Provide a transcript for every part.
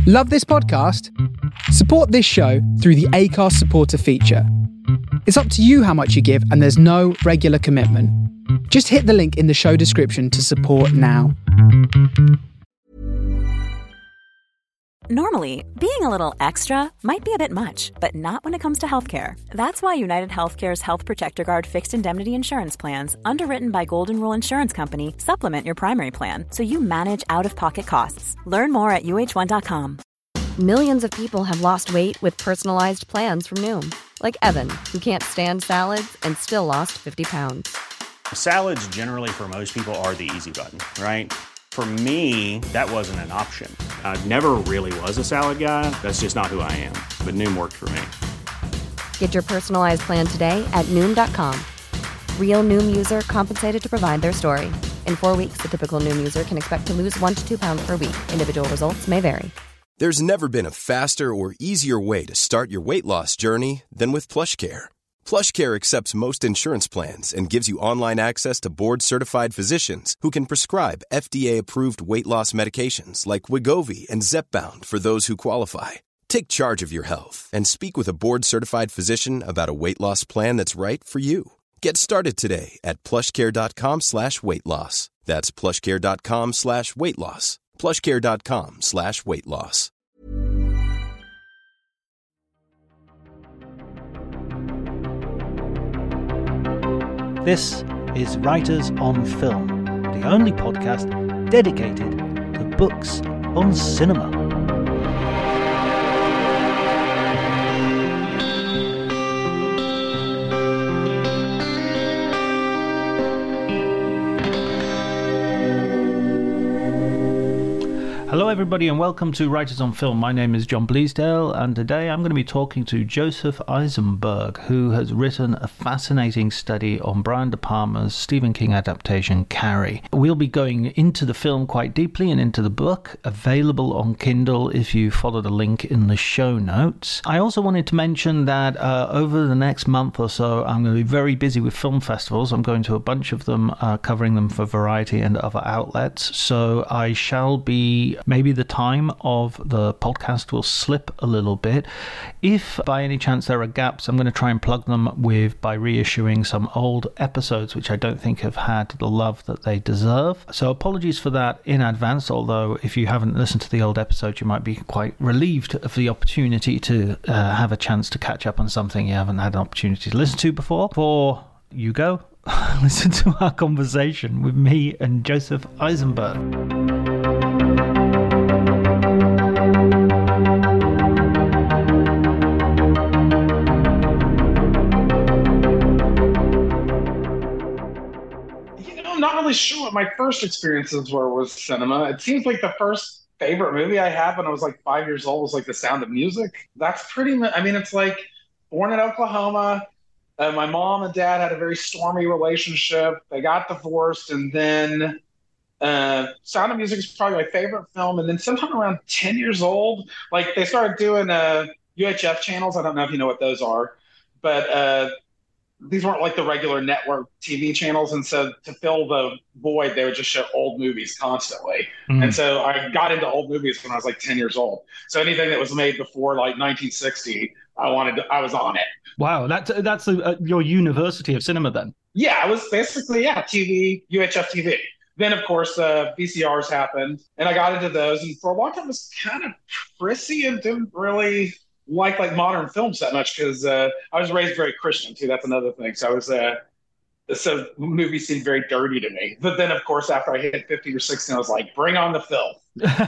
Love this podcast? Support this show through the Acast supporter feature. It's up to you how much you give, and there's no regular commitment. Just hit the link in the show description to support now. Normally, being a little extra might be a bit much, but not when it comes to healthcare. That's why United Healthcare's Health Protector Guard fixed indemnity insurance plans, underwritten by Golden Rule Insurance Company, supplement your primary plan so you manage out-of-pocket costs. Learn more at uh1.com. Millions of people have lost weight with personalized plans from Noom. Like Evan, who can't stand salads and still lost 50 pounds. Salads generally for most people are the easy button, right? For me, that wasn't an option. I never really was a salad guy. That's just not who I am. But Noom worked for me. Get your personalized plan today at Noom.com. Real Noom user compensated to provide their story. In 4 weeks, the typical Noom user can expect to lose 1 to 2 pounds per week. Individual results may vary. There's never been a faster or easier way to start your weight loss journey than with PlushCare. PlushCare accepts most insurance plans and gives you online access to board-certified physicians who can prescribe FDA-approved weight loss medications like Wegovy and Zepbound for those who qualify. Take charge of your health and speak with a board-certified physician about a weight loss plan that's right for you. Get started today at plushcare.com/weight-loss. That's plushcare.com/weight-loss. plushcare.com/weight-loss. This is Writers on Film, the only podcast dedicated to books on cinema. Hello everybody and welcome to Writers on Film. My name is John Bleasdale and today I'm going to be talking to Joseph Eisenberg, who has written a fascinating study on Brian De Palma's Stephen King adaptation Carrie. We'll be going into the film quite deeply and into the book, available on Kindle if you follow the link in the show notes. I also wanted to mention that over the next month or so I'm going to be very busy with film festivals. I'm going to a bunch of them, covering them for Variety and other outlets, so I shall be... Maybe the time of the podcast will slip a little bit. If by any chance there are gaps, I'm going to try and plug them by reissuing some old episodes, which I don't think have had the love that they deserve. So apologies for that in advance, although if you haven't listened to the old episodes, you might be quite relieved of the opportunity to have a chance to catch up on something you haven't had an opportunity to listen to before. Before you go, listen to our conversation with me and Joseph Eisenberg. I'm not really sure what my first experiences were with cinema. It seems like the first favorite movie I had when I was like 5 years old was like The Sound of Music. That's pretty much, I mean, it's like born in Oklahoma. My mom and dad had a very stormy relationship. They got divorced, and then Sound of Music is probably my favorite film. And then sometime around 10 years old, like they started doing UHF channels. I don't know if you know what those are, but these weren't like the regular network TV channels. And so to fill the void, they would just show old movies constantly. And so I got into old movies when I was like 10 years old. So anything that was made before like 1960, I was on it. Wow, that's your university of cinema then? Yeah, it was basically, TV, UHF TV. Then, of course, VCRs happened, and I got into those. And for a long time, I was kind of prissy and didn't really like modern films that much because I was raised very Christian too. That's another thing. So I was so movies seemed very dirty to me. But then, of course, after I hit 15 or 16, I was like, bring on the filth.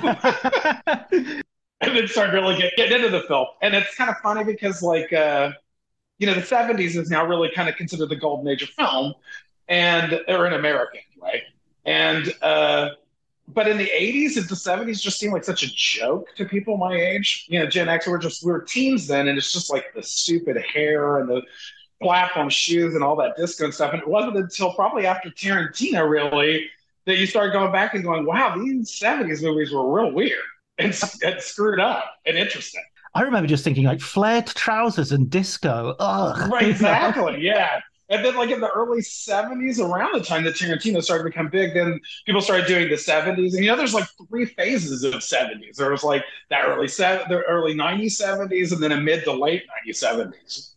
And then started really getting into the film. And it's kind of funny because the 70s is now really kind of considered the golden age of film, or in America anyway. And but in the 80s and the 70s just seemed like such a joke to people my age. Gen X, we were teens then, and it's just like the stupid hair and the platform shoes and all that disco and stuff. And it wasn't until probably after Tarantino really that you started going back and going, wow, these 70s movies were real weird and screwed up and interesting. I remember just thinking flared trousers and disco. Ugh. Right, exactly, yeah. And then, like in the early 70s, around the time that Tarantino started to become big, then people started doing the 70s. And there's like three phases of 70s. There was like the early 90s 70s, and then a mid to late 90s 70s.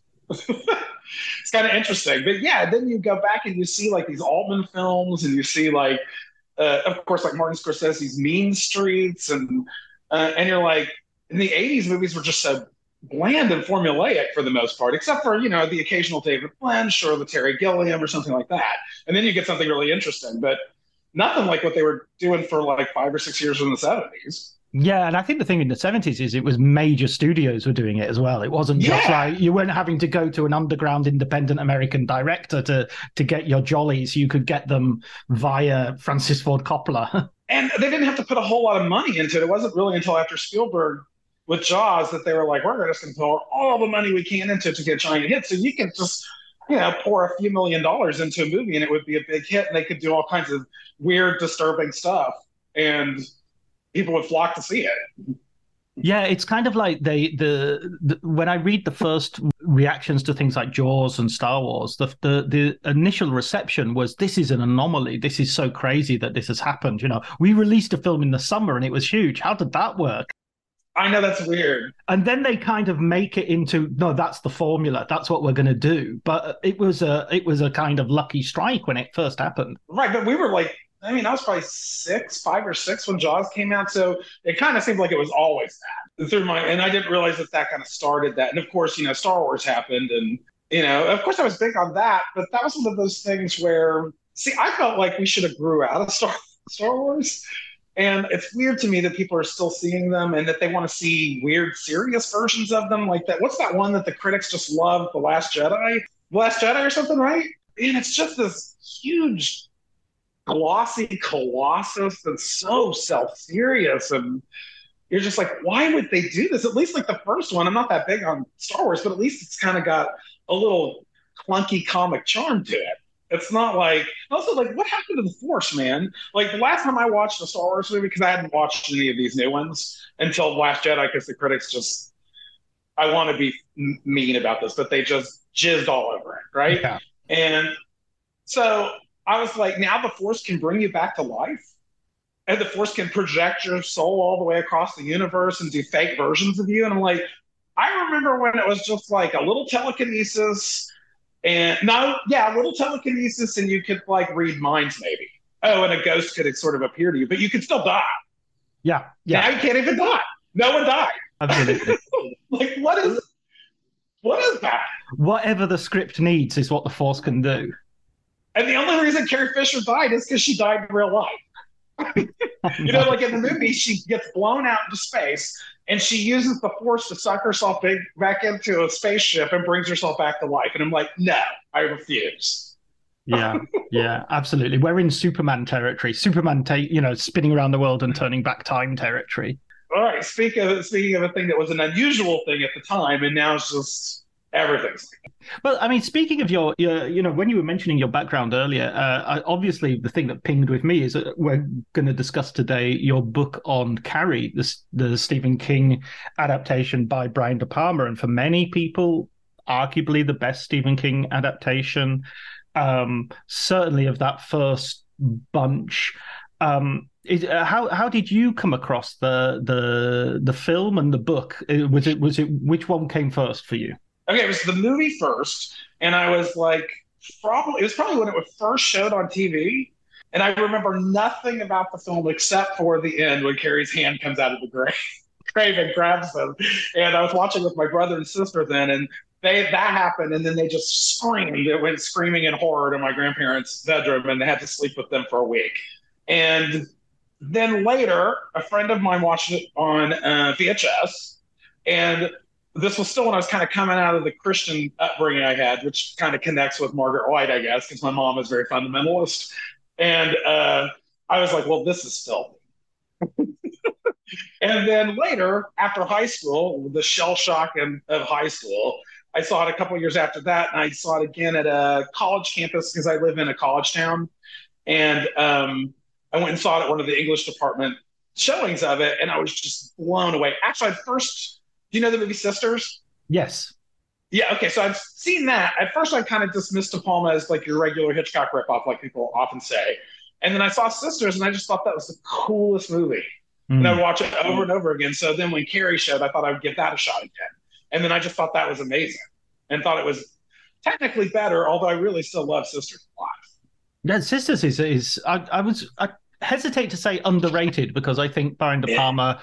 It's kind of interesting. But yeah, then you go back and you see like these Altman films, and you see like, of course, like Martin Scorsese's Mean Streets, and you're like, in the 80s, movies were just so bland and formulaic for the most part, except for, the occasional David Lynch or the Terry Gilliam or something like that. And then you get something really interesting, but nothing like what they were doing for like 5 or 6 years in the 70s. Yeah, and I think the thing in the 70s is it was major studios were doing it as well. It wasn't just like you weren't having to go to an underground independent American director to get your jollies. You could get them via Francis Ford Coppola. And they didn't have to put a whole lot of money into it. It wasn't really until after Spielberg with Jaws that they were like, we're just going to pour all the money we can into it to get giant hits. So you can just, pour a few $1 million into a movie and it would be a big hit, and they could do all kinds of weird, disturbing stuff, and people would flock to see it. Yeah, it's kind of like the when I read the first reactions to things like Jaws and Star Wars, the initial reception was, this is an anomaly. This is so crazy that this has happened. We released a film in the summer and it was huge. How did that work? I know, that's weird. And then they kind of make it into, no, that's the formula. That's what we're going to do. But it was a kind of lucky strike when it first happened. Right, but we were like, I was probably 5 or 6 when Jaws came out, so it kind of seemed like it was always that. And I didn't realize that kind of started that. And of course, Star Wars happened, and of course I was big on that, but that was one of those things where, I felt like we should have grew out of Star Wars. And it's weird to me that people are still seeing them and that they want to see weird, serious versions of them like that. What's that one that the critics just love, The Last Jedi? The Last Jedi or something, right? And it's just this huge, glossy colossus that's so self-serious. And you're just like, why would they do this? At least like the first one, I'm not that big on Star Wars, but at least it's kind of got a little clunky comic charm to it. It's not like, also like, what happened to the Force, man? Like the last time I watched a Star Wars movie, because I hadn't watched any of these new ones until Last Jedi, because the critics just, I want to be mean about this, but they just jizzed all over it, right? Yeah. And so I was like, now the Force can bring you back to life, and the Force can project your soul all the way across the universe and do fake versions of you. And I'm like, I remember when it was just like a little telekinesis. And a little telekinesis, and you could like read minds maybe. Oh, and a ghost could sort of appear to you, but you could still die. Yeah. Now you can't even die. No one died. Absolutely. Like, what is that? Whatever the script needs is what the Force can do. And the only reason Carrie Fisher died is because she died in real life. Like in the movie, she gets blown out into space, and she uses the Force to suck herself back into a spaceship and brings herself back to life. And I'm like, no, I refuse. Yeah, absolutely. We're in Superman territory. Superman, spinning around the world and turning back time territory. All right. Speaking of a thing that was an unusual thing at the time, and now it's just everything's. Well, speaking of your, when you were mentioning your background earlier, obviously the thing that pinged with me is that we're going to discuss today your book on Carrie, the Stephen King adaptation by Brian De Palma, and for many people, arguably the best Stephen King adaptation, certainly of that first bunch. How did you come across the film and the book? Was it which one came first for you? Okay, it was the movie first, and I was like, it was probably when it was first showed on TV, and I remember nothing about the film except for the end when Carrie's hand comes out of the grave and grabs them. And I was watching with my brother and sister then, and that happened, and then they just screamed. It went screaming in horror to my grandparents' bedroom, and they had to sleep with them for a week. And then later, a friend of mine watched it on VHS, and this was still when I was kind of coming out of the Christian upbringing I had, which kind of connects with Margaret White, I guess, because my mom is very fundamentalist. And I was like, well, this is still. And then later, after high school, the shell shock of high school, I saw it a couple of years after that, and I saw it again at a college campus because I live in a college town. And I went and saw it at one of the English department showings of it, and I was just blown away. Actually, do you know the movie Sisters? Yes. Yeah, okay, so I've seen that. At first, I kind of dismissed De Palma as like your regular Hitchcock ripoff, like people often say. And then I saw Sisters, and I just thought that was the coolest movie. And I'd Mm. watch it over and over again. So then when Carrie showed, I thought I would give that a shot again. And then I just thought that was amazing and thought it was technically better, although I really still love Sisters a lot. Yeah, Sisters I hesitate to say underrated because I think Brian De Yeah. Palma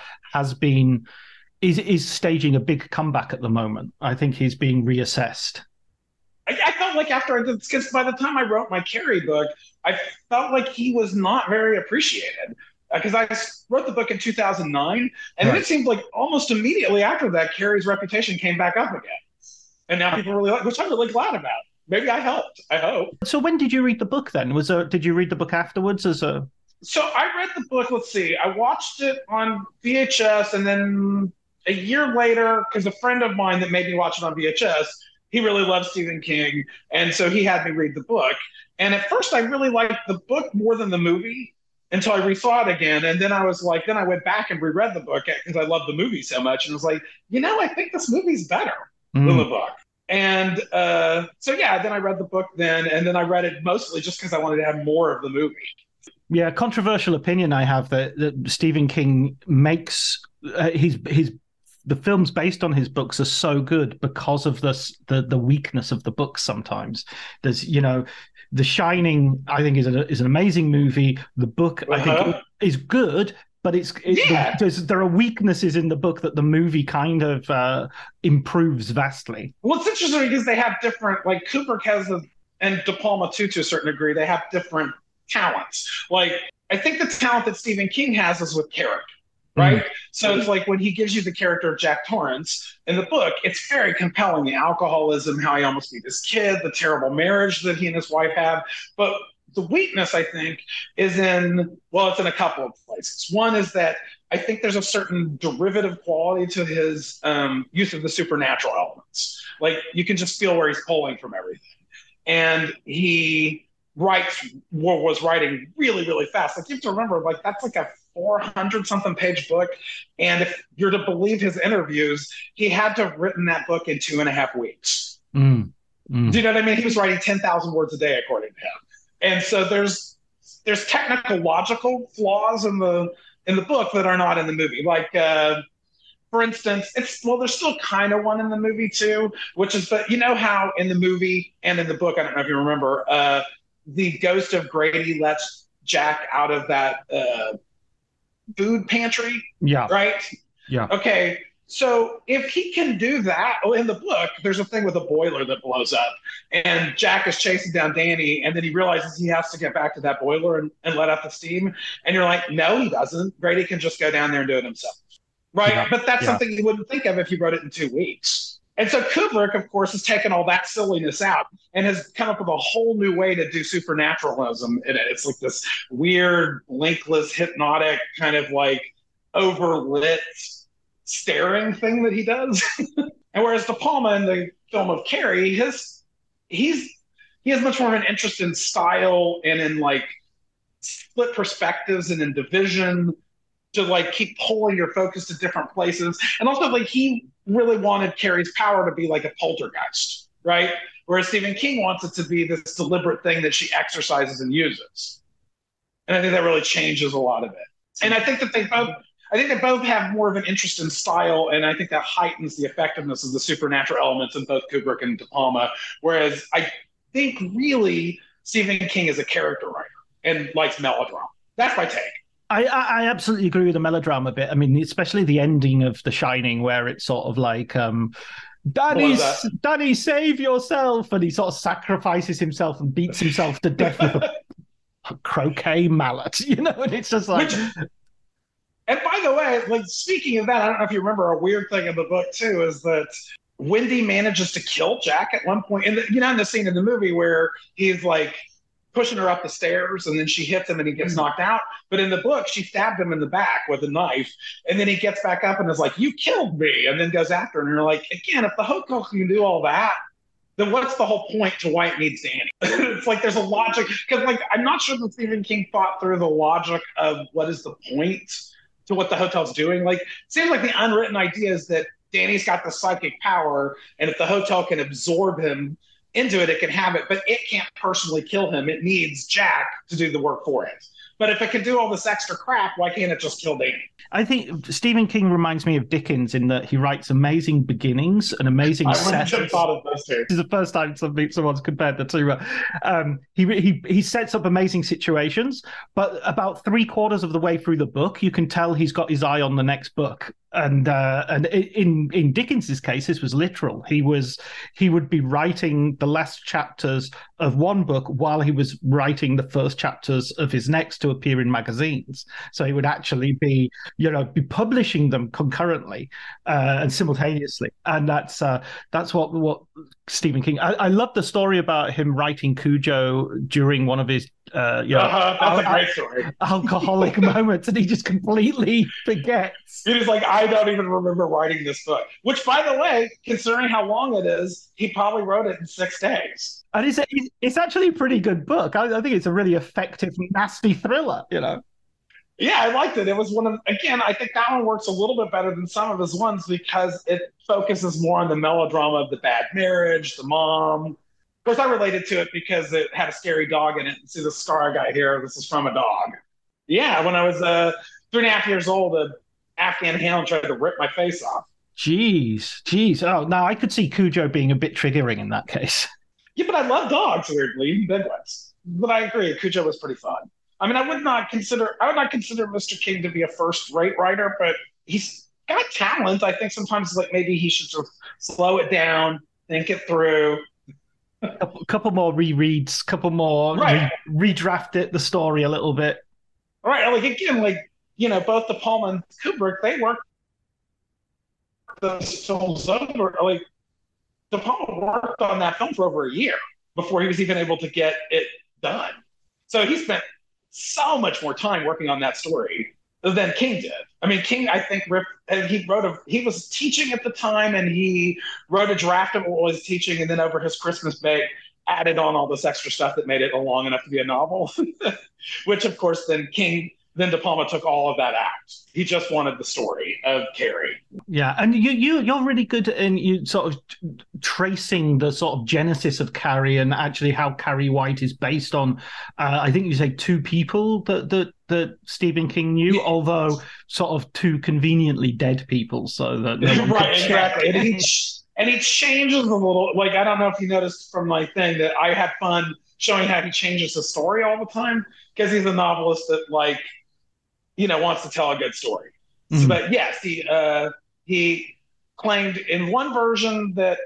is staging a big comeback at the moment. I think he's being reassessed. I felt like after I did, because by the time I wrote my Carrie book, I felt like he was not very appreciated. Because I wrote the book in 2009, and then Right. it seemed like almost immediately after that, Carrie's reputation came back up again. And now people really like, which I'm really glad about. Maybe I helped. I hope. So when did you read the book then? Did you read the book afterwards as a So I read the book. Let's see. I watched it on VHS, and then a year later, because a friend of mine that made me watch it on VHS, he really loves Stephen King, and so he had me read the book. And at first, I really liked the book more than the movie until I resaw it again. And then I was like, then I went back and reread the book because I loved the movie so much, and was like, I think this movie's better than the book. And so yeah, then I read the book then, and then I read it mostly just because I wanted to have more of the movie. Yeah, controversial opinion I have that Stephen King makes the films based on his books are so good because of the weakness of the books. Sometimes there's The Shining I think is an amazing movie. The book I think is good, but there are weaknesses in the book that the movie kind of improves vastly. Well, it's interesting because they have different, like Kubrick and De Palma too, to a certain degree, they have different talents. Like, I think the talent that Stephen King has is with character, right? So it's like when he gives you the character of Jack Torrance in the book, it's very compelling. The alcoholism, how he almost beat his kid, the terrible marriage that he and his wife have. But the weakness, I think, it's in a couple of places. One is that I think there's a certain derivative quality to his use of the supernatural elements. Like, you can just feel where he's pulling from everything. And he was writing really, really fast. Like, you have to remember, like, that's like a 400-something page book. And if you're to believe his interviews, he had to have written that book in 2.5 weeks. Do you know what I mean? He was writing 10,000 words a day, according to him. And so there's technical, logical flaws in the book that are not in the movie. Like, for instance, there's still kind of one in the movie too, which is, but you know how in the movie and in the book, I don't know if you remember, the ghost of Grady lets Jack out of that food pantry. Yeah. Right? Yeah. Okay. So if he can do that, in the book, there's a thing with a boiler that blows up, and Jack is chasing down Danny, and then he realizes he has to get back to that boiler and let out the steam. And you're like, no, he doesn't. Grady can just go down there and do it himself. Right? Yeah. But that's something you wouldn't think of if you wrote it in 2 weeks. And so Kubrick, of course, has taken all that silliness out and has come up with a whole new way to do supernaturalism in it. It's like this weird, blinkless, hypnotic, kind of like overlit staring thing that he does. And whereas De Palma in the film of Carrie, he has much more of an interest in style and in like split perspectives and in division to like keep pulling your focus to different places. And also, like, he really wanted Carrie's power to be like a poltergeist, right? Whereas Stephen King wants it to be this deliberate thing that she exercises and uses. And I think that really changes a lot of it. And I think that they both have more of an interest in style, and I think that heightens the effectiveness of the supernatural elements in both Kubrick and De Palma. Whereas I think really Stephen King is a character writer and likes melodrama. That's my take. I absolutely agree with the melodrama bit. I mean, especially the ending of The Shining, where it's sort of like, Danny, save yourself, and he sort of sacrifices himself and beats himself to death with a croquet mallet, and it's just like. And by the way, like, speaking of that, I don't know if you remember, a weird thing in the book too is that Wendy manages to kill Jack at one point. And in the scene in the movie where he's like pushing her up the stairs and then she hits him and he gets knocked out. But in the book, she stabbed him in the back with a knife. And then he gets back up and is like, "You killed me," and then goes after her. And you're like, again, if the hotel can do all that, then what's the whole point to why it needs Danny? It's like there's a logic. Because like, I'm not sure that Stephen King thought through the logic of what is the point to what the hotel's doing. Like, it seems like the unwritten idea is that Danny's got the psychic power, and if the hotel can absorb him into it, it can have it, but it can't personally kill him. It needs Jack to do the work for it. But if it can do all this extra crap, why can't it just kill Danny? I think Stephen King reminds me of Dickens in that he writes amazing beginnings and amazing settings. I wouldn't have thought of those two. This is the first time someone's compared the two. He sets up amazing situations, but about 3/4 of the way through the book, you can tell he's got his eye on the next book. And in Dickens's case, this was literal. He would be writing the last chapters of one book while he was writing the first chapters of his next to appear in magazines. So he would actually be publishing them concurrently and simultaneously. And that's what Stephen King. I love the story about him writing Cujo during one of his that's a great story. Alcoholic moments, and he just completely forgets. He was like, I don't even remember writing this book. Which, by the way, considering how long it is, he probably wrote it in 6 days. And it's actually a pretty good book. I think it's a really effective, nasty thriller, Yeah, I liked it. It was I think that one works a little bit better than some of his ones because it focuses more on the melodrama of the bad marriage, the mom. Of course, I related to it because it had a scary dog in it. See the scar I got here? This is from a dog. Yeah, when I was 3.5 years old, an Afghan hound tried to rip my face off. Jeez. Oh, now I could see Cujo being a bit triggering in that case. Yeah, but I love dogs, weirdly, even big ones. But I agree, Cujo was pretty fun. I mean, I would not consider Mr. King to be a first-rate writer, but he's got talent. I think sometimes maybe he should sort of slow it down, think it through. A couple more rereads, couple more redraft the story a little bit. Right, both De Palma and Kubrick, they worked those films over. De Palma worked on that film for over a year before he was even able to get it done. So he spent so much more time working on that story than King did. I mean, King, I think, he was teaching at the time, and he wrote a draft of what was teaching, and then over his Christmas break, added on all this extra stuff that made it long enough to be a novel, which, of course, then De Palma took all of that out. He just wanted the story of Carrie. Yeah, and you're really good in you sort of tracing the sort of genesis of Carrie and actually how Carrie White is based on. I think you say 2 people that Stephen King knew, although sort of 2 conveniently dead people, so that no one right, could check. Exactly. And he changes a little. I don't know if you noticed from my thing that I had fun showing how he changes the story all the time because he's a novelist that wants to tell a good story. Mm-hmm. But yes, he claimed in one version that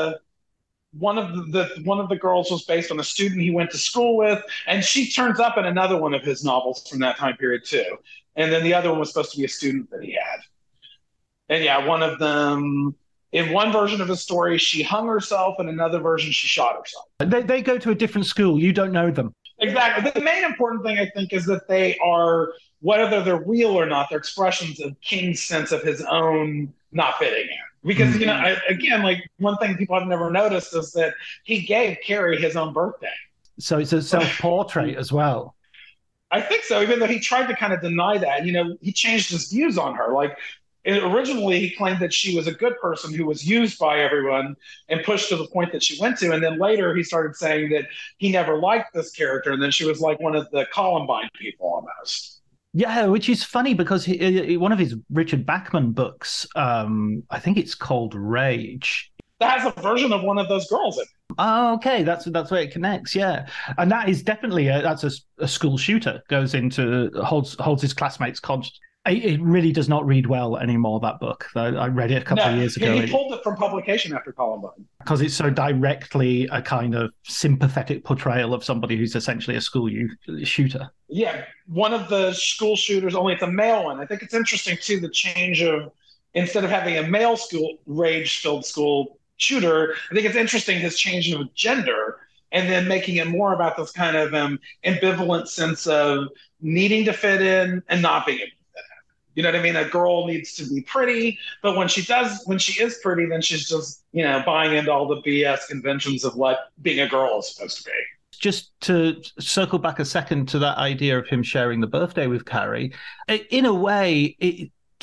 one of the girls was based on a student he went to school with, and she turns up in another one of his novels from that time period too. And then the other one was supposed to be a student that he had. And yeah, one of them, in one version of his story, she hung herself, in another version, she shot herself. They go to a different school. You don't know them. Exactly. The main important thing, I think, is that they are, whether they're real or not, they're expressions of King's sense of his own not fitting in. Because, one thing people have never noticed is that he gave Carrie his own birthday. So it's a self-portrait as well. I think so, even though he tried to kind of deny that. He changed his views on her. Originally, he claimed that she was a good person who was used by everyone and pushed to the point that she went to. And then later he started saying that he never liked this character. And then she was like one of the Columbine people almost. Yeah, which is funny because one of his Richard Bachman books, I think it's called Rage. That has a version of one of those girls in it. Oh, okay. That's where it connects. Yeah. And that is definitely a school shooter, goes into, holds his classmates conscious. It really does not read well anymore, that book. I read it a couple of years ago. He pulled it from publication after Columbine. Because it's so directly a kind of sympathetic portrayal of somebody who's essentially a school shooter. Yeah, one of the school shooters, only it's a male one. I think it's interesting, too, the change of, instead of having a male rage-filled school shooter, I think it's interesting his change of gender and then making it more about this kind of ambivalent sense of needing to fit in and not being able. You know what I mean? A girl needs to be pretty, but when she is pretty, then she's just, buying into all the BS conventions of what being a girl is supposed to be. Just to circle back a second to that idea of him sharing the birthday with Carrie, in a way,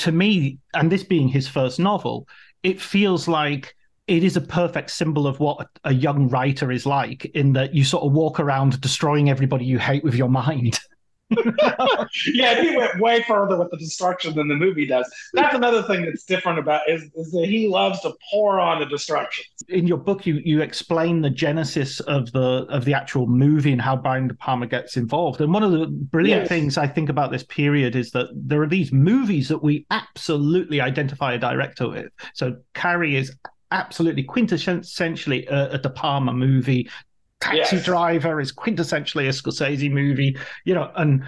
to me, and this being his first novel, it feels like it is a perfect symbol of what a young writer is like, in that you sort of walk around destroying everybody you hate with your mind. Yeah, he went way further with the destruction than the movie does. That's another thing that's different about is that he loves to pour on the destruction. In your book, you explain the genesis of the actual movie and how Brian De Palma gets involved. And one of the brilliant things I think about this period is that there are these movies that we absolutely identify a director with. So Carrie is absolutely quintessentially a De Palma movie. Taxi Driver is quintessentially a Scorsese movie, and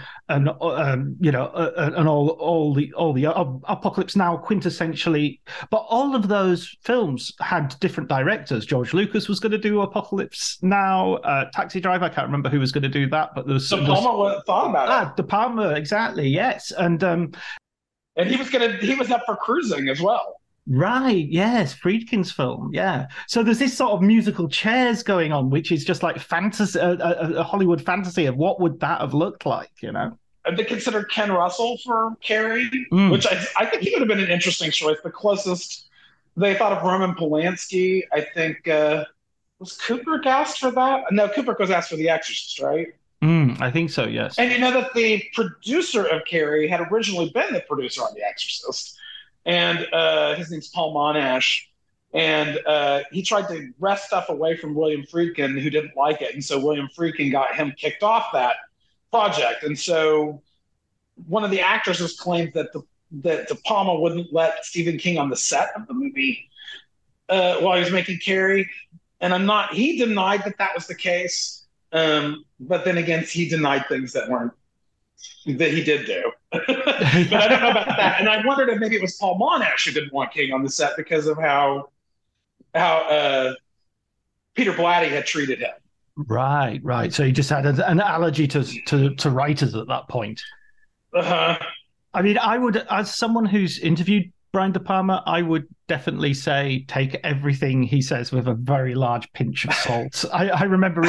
all the Apocalypse Now quintessentially. But all of those films had different directors. George Lucas was going to do Apocalypse Now. Taxi Driver, I can't remember who was going to do that, but there was De Palma thought about it. De Palma, exactly, yes, and he was up for Cruising as well. Right, yes, Friedkin's film, yeah. So there's this sort of musical chairs going on, which is just like fantasy, a Hollywood fantasy of what would that have looked like, They considered Ken Russell for Carrie, which I think he would have been an interesting choice. The closest they thought of Roman Polanski, I think, was Kubrick asked for that? No, Kubrick was asked for The Exorcist, right? I think so, yes. And you know that the producer of Carrie had originally been the producer on The Exorcist. And his name's Paul Monash. And he tried to wrest stuff away from William Friedkin, who didn't like it. And so William Friedkin got him kicked off that project. And so one of the actresses claimed that De Palma wouldn't let Stephen King on the set of the movie while he was making Carrie. And he denied that was the case. But then again, he denied things that he did do. But I don't know about that. And I wondered if maybe it was Paul Monash who didn't want King on the set because of how Peter Blatty had treated him. Right. So he just had an allergy to writers at that point. Uh-huh. I mean, I would, as someone who's interviewed Brian De Palma, I would definitely say take everything he says with a very large pinch of salt. I remember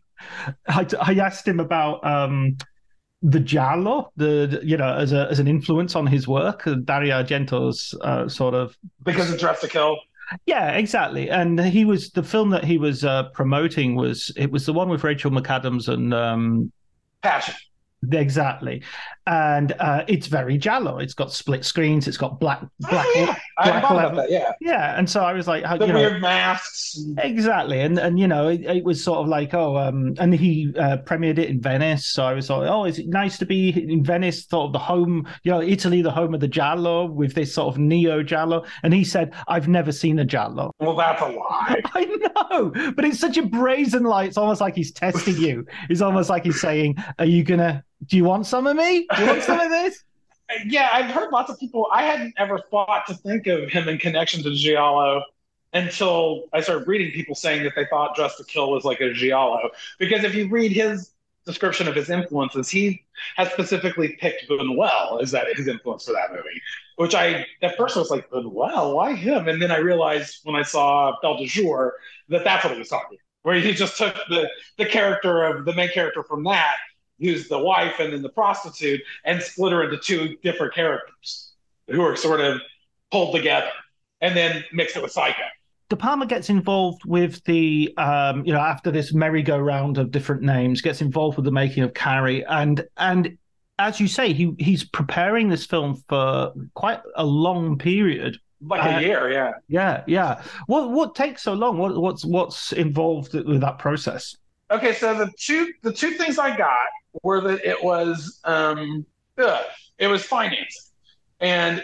I asked him about the Giallo, as an influence on his work, Dario Argento's sort of, because of Dressed to Kill. Yeah, exactly. And the film that he was promoting was the one with Rachel McAdams and Passion. Exactly. And it's very Giallo. It's got split screens. It's got black. I thought about that. Yeah. Yeah. And so I was like, weird masks. Exactly. And it was sort of like, and he premiered it in Venice. So I was like, is it nice to be in Venice, sort of the home, Italy, the home of the Giallo, with this sort of neo Giallo. And he said, I've never seen a Giallo. Well, that's a lie. I know, but it's such a brazen lie. It's almost like he's testing you. It's almost like he's saying, do you want some of me? Do you want some of this? Yeah, I've heard lots of people. I hadn't ever thought to think of him in connection to Giallo until I started reading people saying that they thought Dressed to Kill was like a Giallo. Because if you read his description of his influences, he has specifically picked Buñuel as his influence for that movie. Which I, at first, was like, Buñuel, why him? And then I realized when I saw Belle de Jour that that's what he was talking about. Where he just took the main character from that, who's the wife and then the prostitute, and split her into two different characters who are sort of pulled together, and then mixed it with Psycho. De Palma gets involved with the, after this merry-go-round of different names, gets involved with the making of Carrie, and as you say, he's preparing this film for quite a long period. Like a year, yeah. Yeah. What takes so long? What's involved with that process? Okay, so the two things I got were that it was financing, and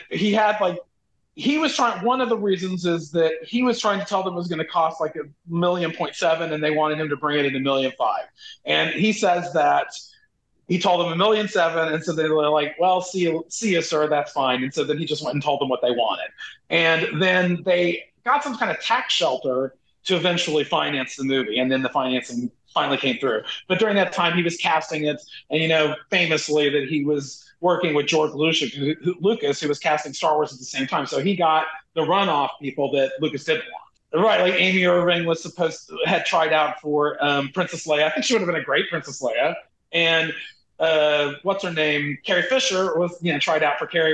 he was trying. One of the reasons is that he was trying to tell them it was going to cost like $1.7 million, and they wanted him to bring it in $1.5 million. And he says that he told them $1.7 million, and so they were like, "Well, see you, sir. That's fine." And so then he just went and told them what they wanted, and then they got some kind of tax shelter to eventually finance the movie, and then the financing finally came through. But during that time, he was casting it, and famously that he was working with George Lucas, who was casting Star Wars at the same time. So he got the runoff people that Lucas didn't want. Right, like Amy Irving had tried out for Princess Leia. I think she would have been a great Princess Leia. And what's her name? Carrie Fisher was tried out for Carrie White.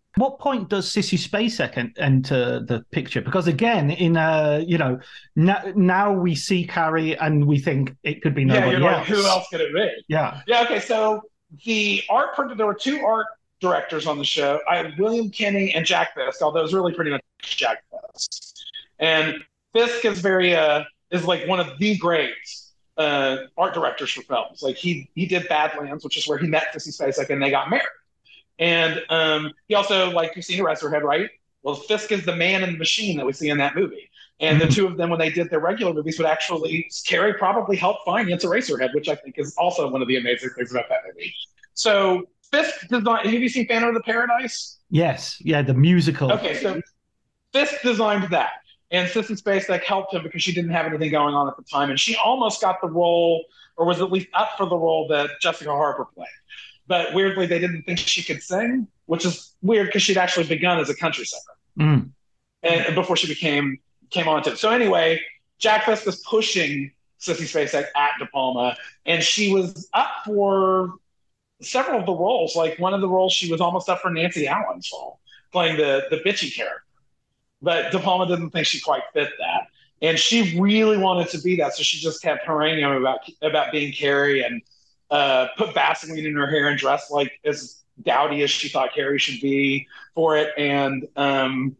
What point does Sissy Spacek enter the picture? Because again, in now we see Carrie and we think it could be nobody else. Like, who else could it be? Yeah. Okay. So there were two art directors on the show. I had William Kinney and Jack Fisk, although it was really pretty much Jack Fisk. And Fisk is is like one of the great art directors for films. Like he did Badlands, which is where he met Sissy Spacek and they got married. And he also, like, you've seen Eraserhead, right? Well, Fisk is the man in the machine that we see in that movie. And the two of them, when they did their regular movies, would actually, Carrie probably helped finance Eraserhead, which I think is also one of the amazing things about that movie. So Fisk designed, have you seen Phantom of the Paradise? Yes. Yeah, the musical. Okay, so Fisk designed that. And Sissy Spacek helped him because she didn't have anything going on at the time. And she almost got the role, or was at least up for the role that Jessica Harper played. But weirdly, they didn't think she could sing, which is weird because she'd actually begun as a country singer and before she came onto it. So anyway, Jack Fisk was pushing Sissy Spacek at De Palma, and she was up for several of the roles. Like one of the roles, she was almost up for Nancy Allen's role, playing the bitchy character. But De Palma didn't think she quite fit that. And she really wanted to be that, so she just kept haranguing him about being Carrie and put Vaseline in her hair and dressed like as dowdy as she thought Carrie should be for it. And I'm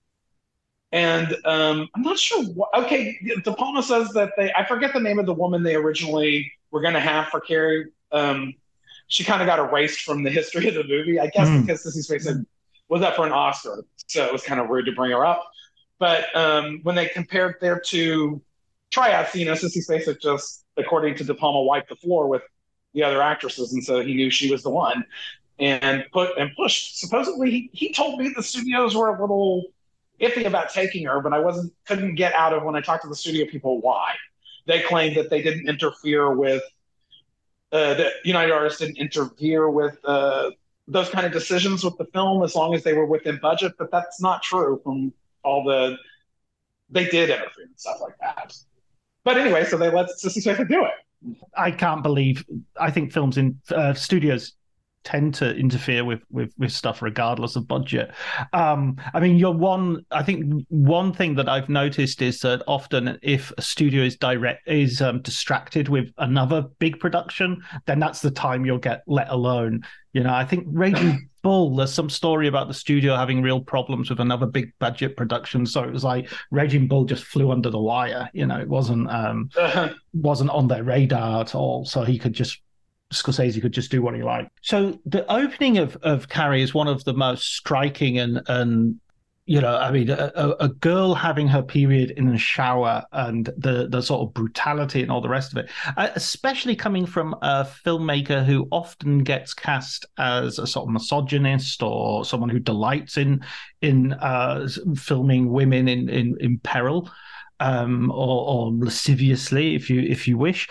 not sure what, okay, De Palma says that I forget the name of the woman they originally were going to have for Carrie. She kind of got erased from the history of the movie, I guess, because Sissy Spacek was up for an Oscar, so it was kind of rude to bring her up. But when they compared their two tryouts, Sissy Spacek just, according to De Palma, wiped the floor with the other actresses, and so he knew she was the one, and pushed. Supposedly, he told me the studios were a little iffy about taking her, but couldn't get out of when I talked to the studio people why. They claimed that they didn't interfere with the United Artists didn't interfere with those kind of decisions with the film as long as they were within budget, but that's not true from they did interfere and stuff like that. But anyway, so they let Sissy Spacek do it. I can't believe. I think films in studios tend to interfere with stuff regardless of budget. I mean, I think one thing that I've noticed is that often if a studio is distracted with another big production, then that's the time you'll get let alone. I think Raging Bull, there's some story about the studio having real problems with another big budget production. So it was like Raging Bull just flew under the wire. It wasn't on their radar at all. So Scorsese could just do what he liked. So the opening of Carrie is one of the most striking and a girl having her period in a shower and the sort of brutality and all the rest of it, especially coming from a filmmaker who often gets cast as a sort of misogynist or someone who delights in filming women in peril or lasciviously, if you wish.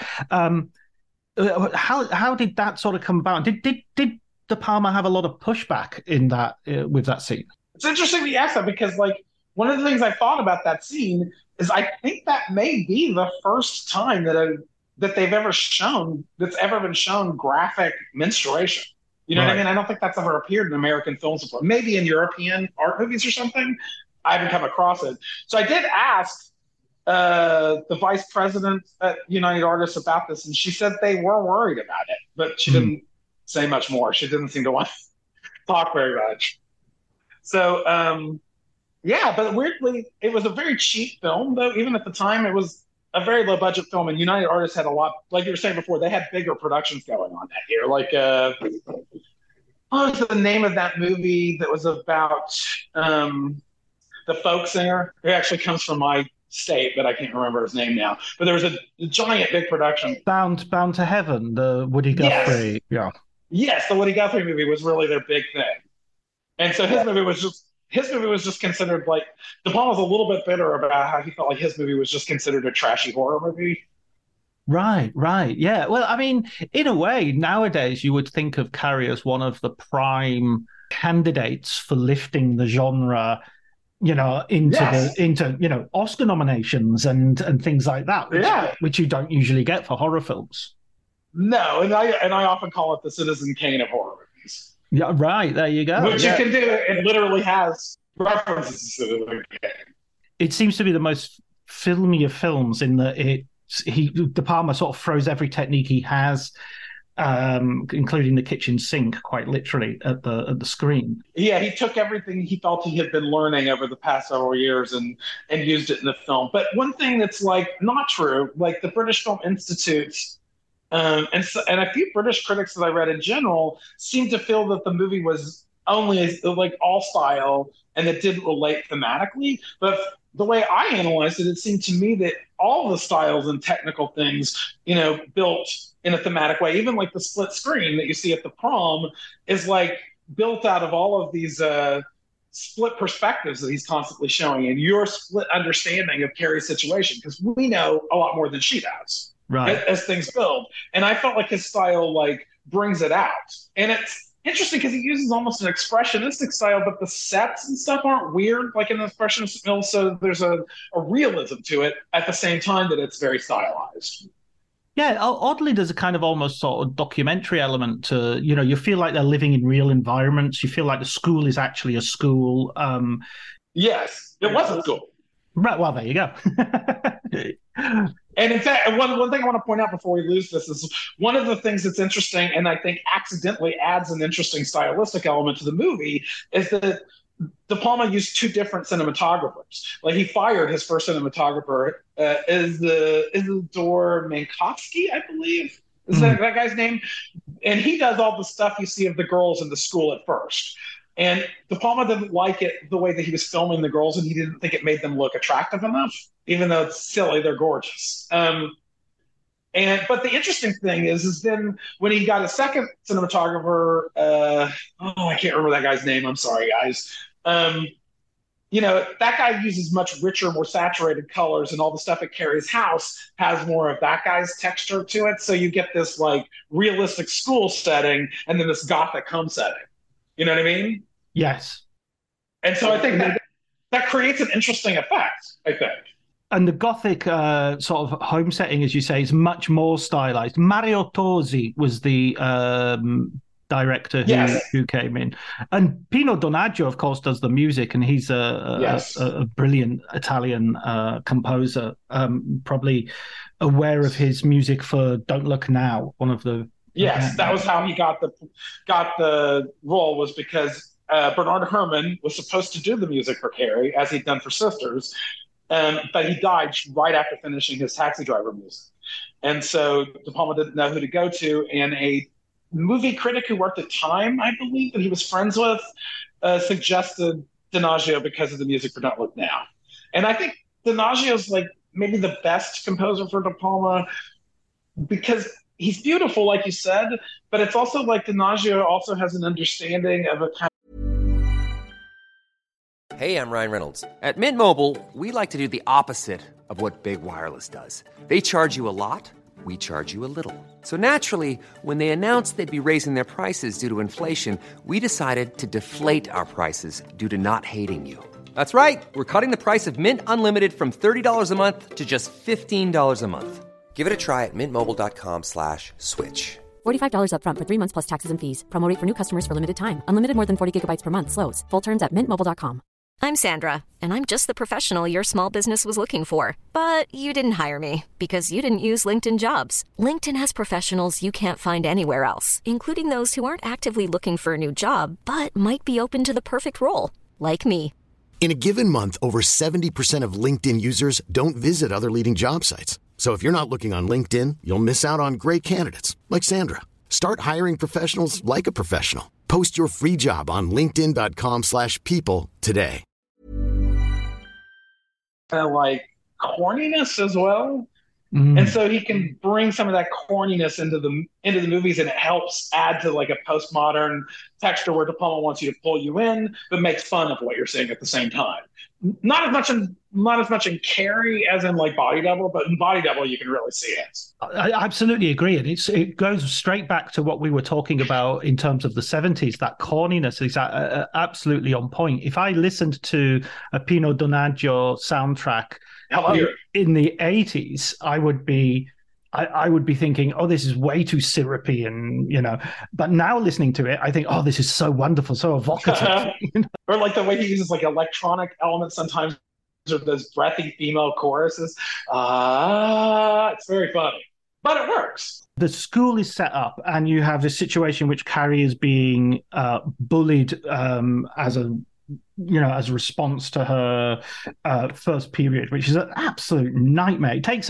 How did that sort of come about? Did De Palma have a lot of pushback in that with that scene? It's interesting that you ask that because, like, one of the things I thought about that scene is I think that may be the first time that they've ever been shown graphic menstruation. You know what I mean? I don't think that's ever appeared in American films before. Maybe in European art movies or something. I haven't come across it. So I did ask the vice president at United Artists about this, and she said they were worried about it, but she didn't say much more. She didn't seem to want to talk very much. So, but weirdly, it was a very cheap film, though. Even at the time, it was a very low-budget film, and United Artists had a lot, like you were saying before, they had bigger productions going on that year. Like, what was the name of that movie that was about the folk singer? It actually comes from my state, but I can't remember his name now. But there was a giant, big production. Bound to Heaven, the Woody Guthrie. Yes. Yes, the Woody Guthrie movie was really their big thing. And so his movie was just considered, like, De Palma's a little bit bitter about how he felt like his movie was just considered a trashy horror movie. Right. Yeah. Well, I mean, in a way, nowadays you would think of Carrie as one of the prime candidates for lifting the genre, into Oscar nominations and things like that, which you don't usually get for horror films. No, and I often call it the Citizen Kane of horror movies. Yeah, right. There you go. Which it can do. It literally has references to the game. It seems to be the most filmy of films in that De Palma sort of throws every technique he has, including the kitchen sink, quite literally at the screen. Yeah, he took everything he felt he had been learning over the past several years and used it in the film. But one thing that's like not true, like the British Film Institute and a few British critics that I read in general seem to feel that the movie was only like all style and it didn't relate thematically. But the way I analyzed it, it seemed to me that all the styles and technical things, built in a thematic way. Even like the split screen that you see at the prom is like built out of all of these split perspectives that he's constantly showing and your split understanding of Carrie's situation, because we know a lot more than she does. Right. As things build. And I felt like his style like brings it out. And it's interesting because he uses almost an expressionistic style, but the sets and stuff aren't weird like in the expressionist film. So there's a realism to it at the same time that it's very stylized. Yeah, oddly, there's a kind of almost sort of documentary element to, you feel like they're living in real environments. You feel like the school is actually a school. Yes, it was a school. Right, well, there you go. And in fact, one thing I want to point out before we lose this is one of the things that's interesting, and I think accidentally adds an interesting stylistic element to the movie, is that De Palma used two different cinematographers. Like he fired his first cinematographer, Isidore Mankowski, I believe. Is that guy's name? And he does all the stuff you see of the girls in the school at first. And De Palma didn't like it the way that he was filming the girls, and he didn't think it made them look attractive enough, even though it's silly, they're gorgeous. But the interesting thing is then when he got a second cinematographer, I can't remember that guy's name. I'm sorry, guys. That guy uses much richer, more saturated colors, and all the stuff at Carrie's house has more of that guy's texture to it. So you get this like realistic school setting and then this gothic home setting. You know what I mean? Yes. And so I think that creates an interesting effect, I think. And the Gothic sort of home setting, as you say, is much more stylized. Mario Tosi was the director who came in. And Pino Donaggio, of course, does the music, and he's a brilliant Italian composer, probably aware of his music for Don't Look Now, one of the... Yes, that was how he got the role, was because Bernard Herrmann was supposed to do the music for Carrie, as he'd done for Sisters, but he died right after finishing his Taxi Driver music. And so De Palma didn't know who to go to, and a movie critic who worked at Time, I believe, that he was friends with, suggested Donaggio because of the music for Don't Look Now. And I think Donaggio's like maybe the best composer for De Palma because he's beautiful, like you said, but it's also like Donaggio also has an understanding of a kind of... Hey, I'm Ryan Reynolds. At Mint Mobile, we like to do the opposite of what Big Wireless does. They charge you a lot, we charge you a little. So naturally, when they announced they'd be raising their prices due to inflation, we decided to deflate our prices due to not hating you. That's right. We're cutting the price of Mint Unlimited from $30 a month to just $15 a month. Give it a try at mintmobile.com/switch. $45 up front for 3 months plus taxes and fees. Promo rate for new customers for limited time. Unlimited more than 40 gigabytes per month. Slows full terms at mintmobile.com. I'm Sandra, and I'm just the professional your small business was looking for. But you didn't hire me because you didn't use LinkedIn Jobs. LinkedIn has professionals you can't find anywhere else, including those who aren't actively looking for a new job, but might be open to the perfect role, like me. In a given month, over 70% of LinkedIn users don't visit other leading job sites. So if you're not looking on LinkedIn, you'll miss out on great candidates like Sandra. Start hiring professionals like a professional. Post your free job on linkedin.com/people today. Like corniness as well. And so he can bring some of that corniness into the movies, and it helps add to like a postmodern texture where De Palma wants you to pull you in, but makes fun of what you're seeing at the same time. Not as much in Carrie as in like Body Double, but in Body Double you can really see it. I absolutely agree, and it goes straight back to what we were talking about in terms of the 70s. That corniness is absolutely on point. If I listened to a Pino Donaggio soundtrack in the 80s, I would be I would be thinking, oh, this is way too syrupy, and But now listening to it, I think, oh, this is so wonderful, so evocative. Or like the way he uses like electronic elements sometimes, or those breathy female choruses. It's very funny, but it works. The school is set up, and you have this situation in which Carrie is being bullied as a response to her first period, which is an absolute nightmare. It takes a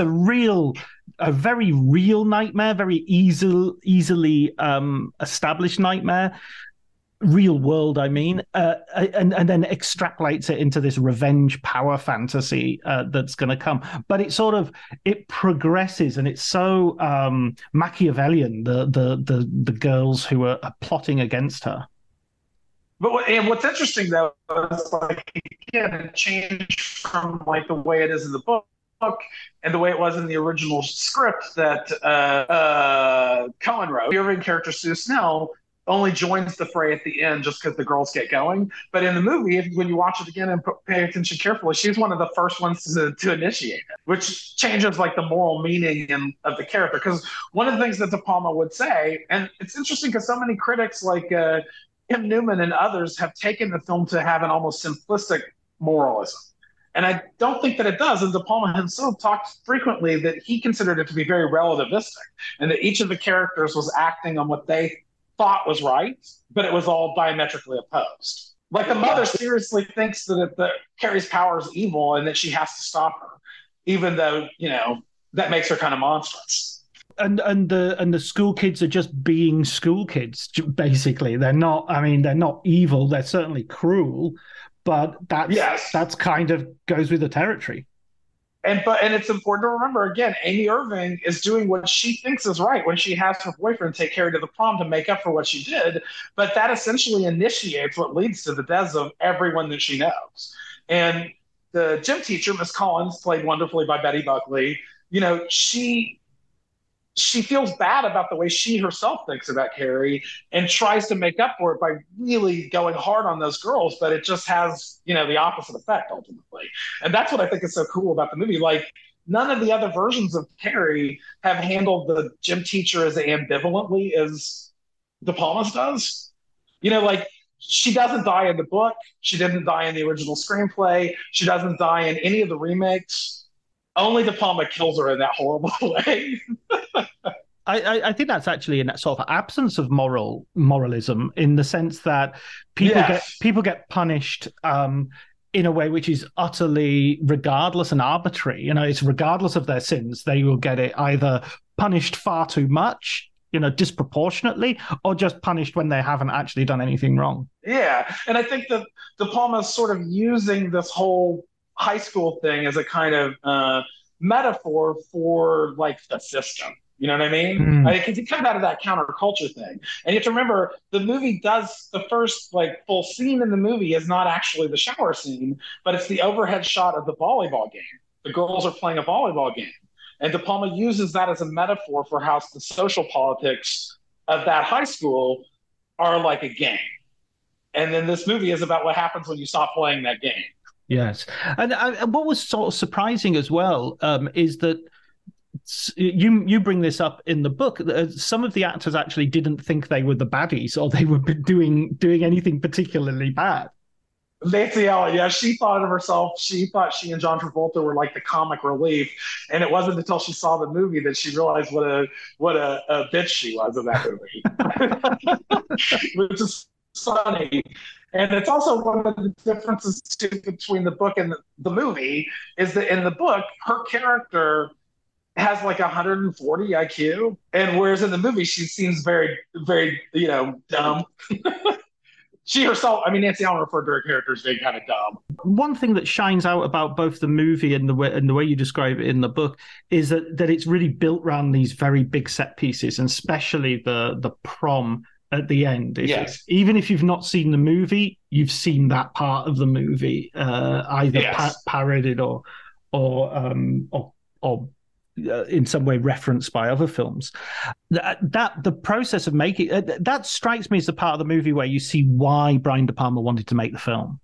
very real nightmare, very easily established nightmare, real world, I mean, and then extrapolates it into this revenge power fantasy that's going to come. But it progresses, and it's so Machiavellian. The girls who are plotting against her. But what's interesting though is like again, it changed from like the way it is in the book and the way it was in the original script that Cohen wrote. The Irving character Sue Snell only joins the fray at the end just because the girls get going. But in the movie, when you watch it again and pay attention carefully, she's one of the first ones to initiate it, which changes like the moral meaning of the character. Because one of the things that De Palma would say, and it's interesting because so many critics like Kim Newman and others have taken the film to have an almost simplistic moralism. And I don't think that it does. And De Palma himself talked frequently that he considered it to be very relativistic and that each of the characters was acting on what they thought was right, but it was all diametrically opposed. Like the mother seriously thinks that Carrie's power is evil and that she has to stop her, even though, that makes her kind of monstrous. And the school kids are just being school kids, basically. They're not evil. They're certainly cruel, but that's kind of goes with the territory. And it's important to remember, again, Amy Irving is doing what she thinks is right when she has her boyfriend take Carrie to the prom to make up for what she did. But that essentially initiates what leads to the deaths of everyone that she knows. And the gym teacher, Miss Collins, played wonderfully by Betty Buckley, she feels bad about the way she herself thinks about Carrie and tries to make up for it by really going hard on those girls, but it just has, the opposite effect ultimately. And that's what I think is so cool about the movie. Like none of the other versions of Carrie have handled the gym teacher as ambivalently as De Palma's does. Like she doesn't die in the book. She didn't die in the original screenplay. She doesn't die in any of the remakes. Only De Palma kills her in that horrible way. I think that's actually in that sort of absence of moralism, in the sense that people get punished in a way which is utterly regardless and arbitrary. It's regardless of their sins. They will get it either punished far too much, disproportionately, or just punished when they haven't actually done anything wrong. Yeah, and I think that De Palma's sort of using this whole high school thing as a kind of metaphor for like the system. You know what I mean? Because it comes out of that counterculture thing. And you have to remember, the movie does the first like full scene in the movie is not actually the shower scene, but it's the overhead shot of the volleyball game. The girls are playing a volleyball game. And De Palma uses that as a metaphor for how the social politics of that high school are like a game. And then this movie is about what happens when you stop playing that game. Yes. And what was sort of surprising as well is that you bring this up in the book. Some of the actors actually didn't think they were the baddies or they were doing anything particularly bad. Nancy Allen, she thought of herself. She thought she and John Travolta were like the comic relief, and it wasn't until she saw the movie that she realized what a bitch she was in that movie, which is funny. And it's also one of the differences too between the book and the movie is that in the book, her character has like 140 IQ, and whereas in the movie she seems very, very, dumb. She herself, Nancy Allen referred to her character as being kind of dumb. One thing that shines out about both the movie and the way you describe it in the book is that it's really built around these very big set pieces, and especially the prom at the end. Yes. Even if you've not seen the movie, you've seen that part of the movie, either parodied or in some way referenced by other films. That the process of making that strikes me as the part of the movie where you see why Brian De Palma wanted to make the film.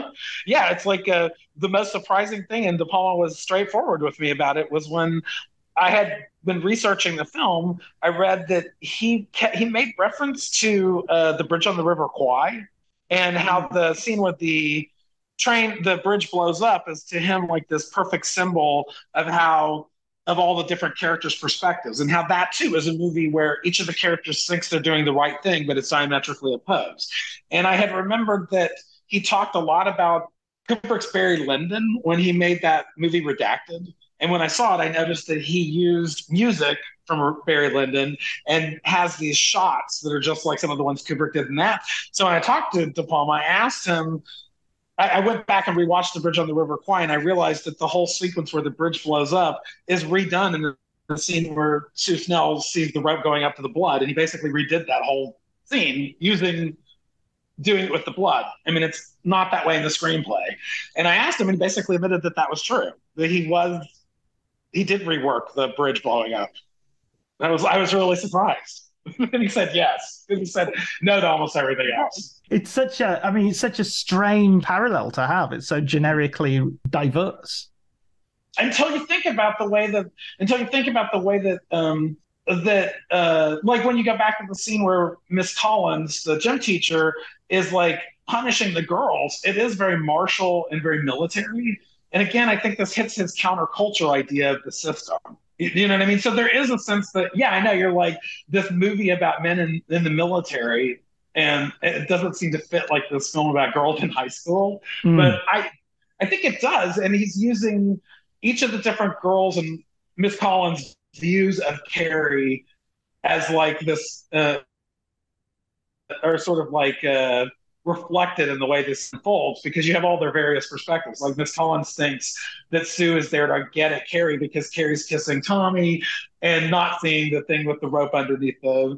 Yeah, it's like the most surprising thing, and De Palma was straightforward with me about it, was when I had been researching the film. I read that he made reference to the bridge on the River Kwai, and how the scene with the bridge blows up is to him like this perfect symbol of all the different characters' perspectives, and how that too is a movie where each of the characters thinks they're doing the right thing, but it's diametrically opposed. And I had remembered that he talked a lot about Kubrick's Barry Lyndon when he made that movie Redacted. And when I saw it, I noticed that he used music from Barry Lyndon and has these shots that are just like some of the ones Kubrick did in that. So when I talked to De Palma, I asked him, I went back and rewatched The Bridge on the River Kwai, and I realized that the whole sequence where the bridge blows up is redone in the scene where Sue Snell sees the rope going up to the blood, and he basically redid that whole scene doing it with the blood. I mean, it's not that way in the screenplay. And I asked him, and he basically admitted that was true, that he did rework the bridge blowing up. I was really surprised. And he said yes. And he said no to almost everything else. It's such a strange parallel to have. It's so generically diverse. Until you think about the way that like when you go back to the scene where Miss Collins, the gym teacher, is like punishing the girls, it is very martial and very military. And again, I think this hits his counterculture idea of the system. You know what I mean? So there is a sense that, yeah, I know you're like this movie about men in the military, and it doesn't seem to fit like this film about girls in high school. But I think it does. And he's using each of the different girls and Miss Collins' views of Carrie as like this, or sort of like reflected in the way this unfolds, because you have all their various perspectives. Like Miss Collins thinks that Sue is there to get at Carrie because Carrie's kissing Tommy and not seeing the thing with the rope underneath the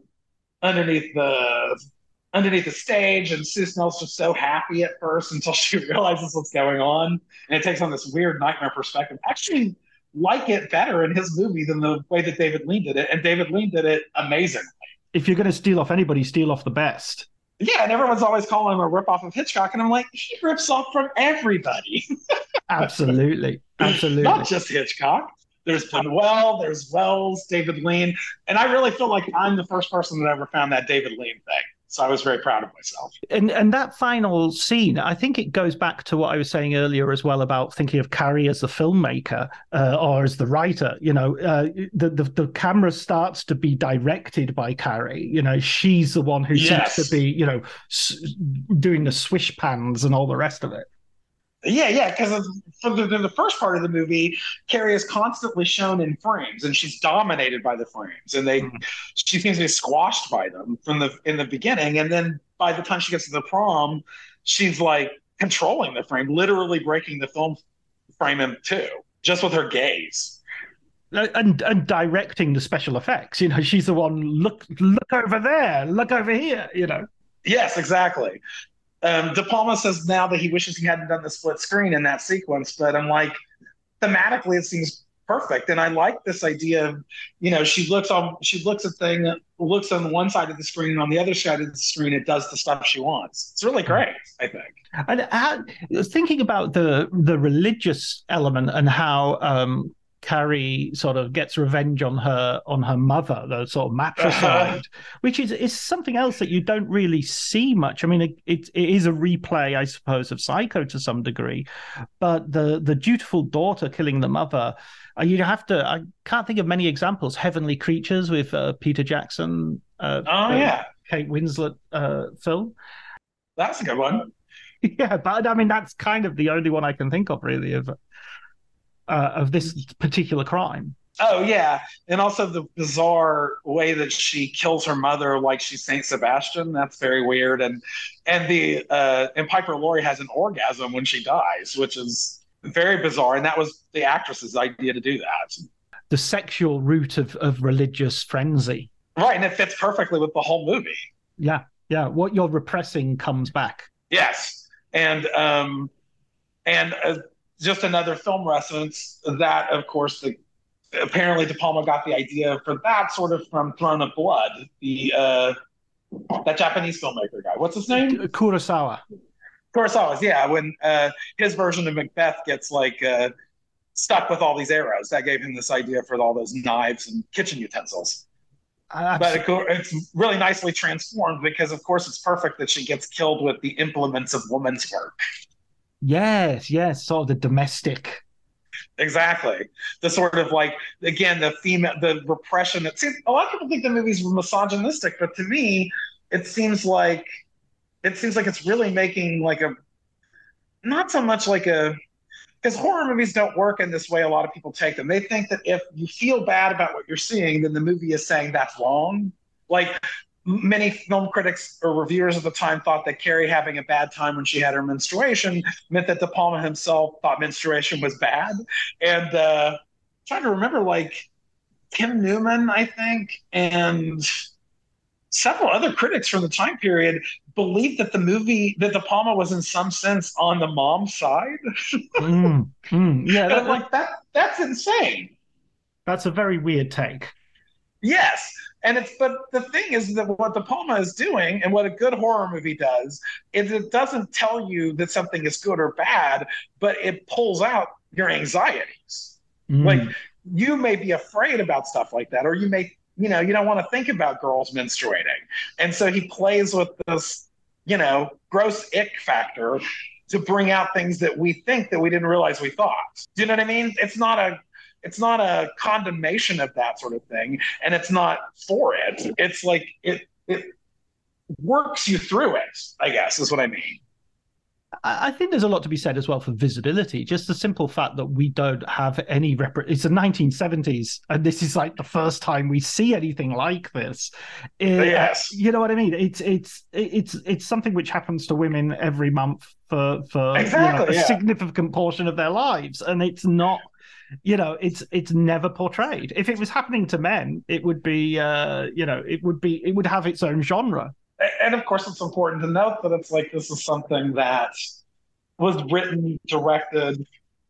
stage. And Sue Snell's just so happy at first until she realizes what's going on, and it takes on this weird nightmare perspective. Actually like it better in his movie than the way that David Lean did it, and David Lean did it amazingly. If you're going to steal off anybody, steal off the best. Yeah, and everyone's always calling him a ripoff of Hitchcock, and I'm like, he rips off from everybody. Absolutely. Not just Hitchcock. There's Buñuel, there's Wells, David Lean, and I really feel like I'm the first person that ever found that David Lean thing. So I was very proud of myself. And that final scene, I think it goes back to what I was saying earlier as well about thinking of Carrie as the filmmaker or as the writer. You know, the camera starts to be directed by Carrie. You know, she's the one who seems to be, you know, doing the swish pans and all the rest of it. Yeah, because from the first part of the movie, Carrie is constantly shown in frames, and she's dominated by the frames, and she seems to be squashed by them in the beginning, and then by the time she gets to the prom, she's like controlling the frame, literally breaking the film frame in two, just with her gaze. And directing the special effects. You know, she's the one, look over there, look over here, you know. Yes, exactly. De Palma says now that he wishes he hadn't done the split screen in that sequence, but I'm like, thematically it seems perfect, and I like this idea of, you know, she looks on one side of the screen, and on the other side of the screen it does the stuff she wants. It's really great, I think. And thinking about the religious element and how Carrie sort of gets revenge on her mother, the sort of matricide, which is something else that you don't really see much. I mean, it is a replay, I suppose, of Psycho to some degree, but the dutiful daughter killing the mother, I can't think of many examples. Heavenly Creatures with Peter Jackson, Kate Winslet film. That's a good one. Yeah, but I mean, that's kind of the only one I can think of, really, of this particular crime. Oh, yeah. And also the bizarre way that she kills her mother like she's Saint Sebastian. That's very weird. And Piper Laurie has an orgasm when she dies, which is very bizarre. And that was the actress's idea to do that. The sexual root of religious frenzy. Right. And it fits perfectly with the whole movie. Yeah. Yeah. What you're repressing comes back. Yes. And just another film reference that, of course, apparently De Palma got the idea for that sort of from Throne of Blood, that Japanese filmmaker guy. What's his name? Kurosawa's, yeah. When his version of Macbeth gets like stuck with all these arrows. That gave him this idea for all those knives and kitchen utensils. But it's really nicely transformed because, of course, it's perfect that she gets killed with the implements of woman's work. Yes, sort of the domestic. Exactly. The sort of like, again, the repression. A lot of people think the movie's misogynistic, but to me, it seems like it's really making like not so much like because horror movies don't work in this way. A lot of people take them. They think that if you feel bad about what you're seeing, then the movie is saying that's wrong. Like many film critics or reviewers at the time thought that Carrie having a bad time when she had her menstruation meant that De Palma himself thought menstruation was bad. And trying to remember, like Kim Newman, I think, and several other critics from the time period believed that that De Palma was in some sense on the mom's side. Yeah, that's insane. That's a very weird take. Yes. But the thing is that what De Palma is doing and what a good horror movie does is it doesn't tell you that something is good or bad, but it pulls out your anxieties. Like you may be afraid about stuff like that, or you may, you don't want to think about girls menstruating. And so he plays with this, gross ick factor to bring out things that we think that we didn't realize we thought. Do you know what I mean? It's not a condemnation of that sort of thing, and it's not for it. It's like it works you through it, I guess, is what I mean. I think there's a lot to be said as well for visibility. Just the simple fact that we don't have any it's the 1970s, and this is like the first time we see anything like this. Yes, you know what I mean. It's something which happens to women every month for exactly, a significant portion of their lives, and it's not. It's never portrayed. If it was happening to men, it would be, it would have its own genre. And of course, it's important to note that it's like this is something that was written, directed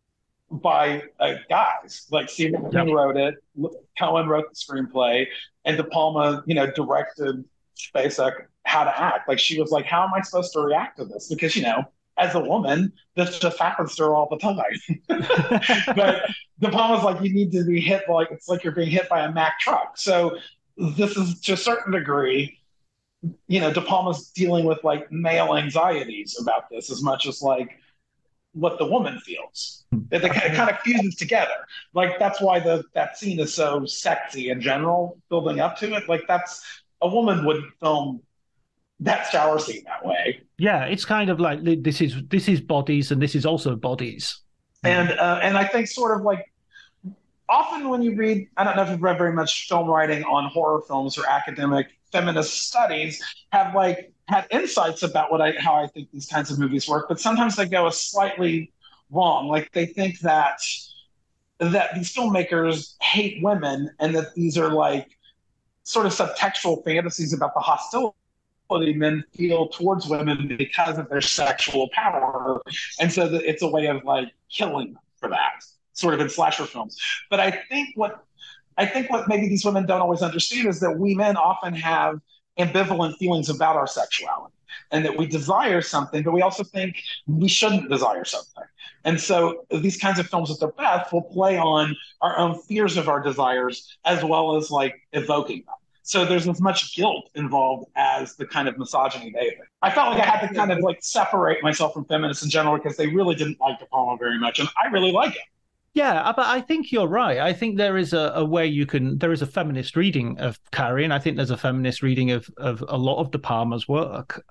by guys. Like Stephen King wrote it, Cohen wrote the screenplay, and De Palma, directed Spacek how to act. Like she was like, "How am I supposed to react to this?" Because as a woman, this just happens to her all the time. But De Palma's like, you need to be hit it's like you're being hit by a Mack truck. So this is to a certain degree, De Palma's dealing with like male anxieties about this as much as like what the woman feels. It kind of fuses together. Like that's why that scene is so sexy in general, building up to it. Like that's a woman would film that shower scene that way. Yeah, it's kind of like this is bodies and this is also bodies. And I think sort of like often when you read, I don't know if you've read very much film writing on horror films or academic feminist studies, have had insights about how I think these kinds of movies work, but sometimes they go slightly wrong. Like they think that these filmmakers hate women and that these are like sort of subtextual fantasies about the hostility men feel towards women because of their sexual power, and so that it's a way of like killing for that, sort of in slasher films. But I think what maybe these women don't always understand is that we men often have ambivalent feelings about our sexuality, and that we desire something, but we also think we shouldn't desire something. And so these kinds of films at their best will play on our own fears of our desires as well as like evoking them. So there's as much guilt involved as the kind of misogyny they have. I felt like I had to kind of like separate myself from feminists in general because they really didn't like De Palma very much, and I really like it. Yeah, but I think you're right. I think there is a way there is a feminist reading of Carrie, and I think there's a feminist reading of a lot of De Palma's work.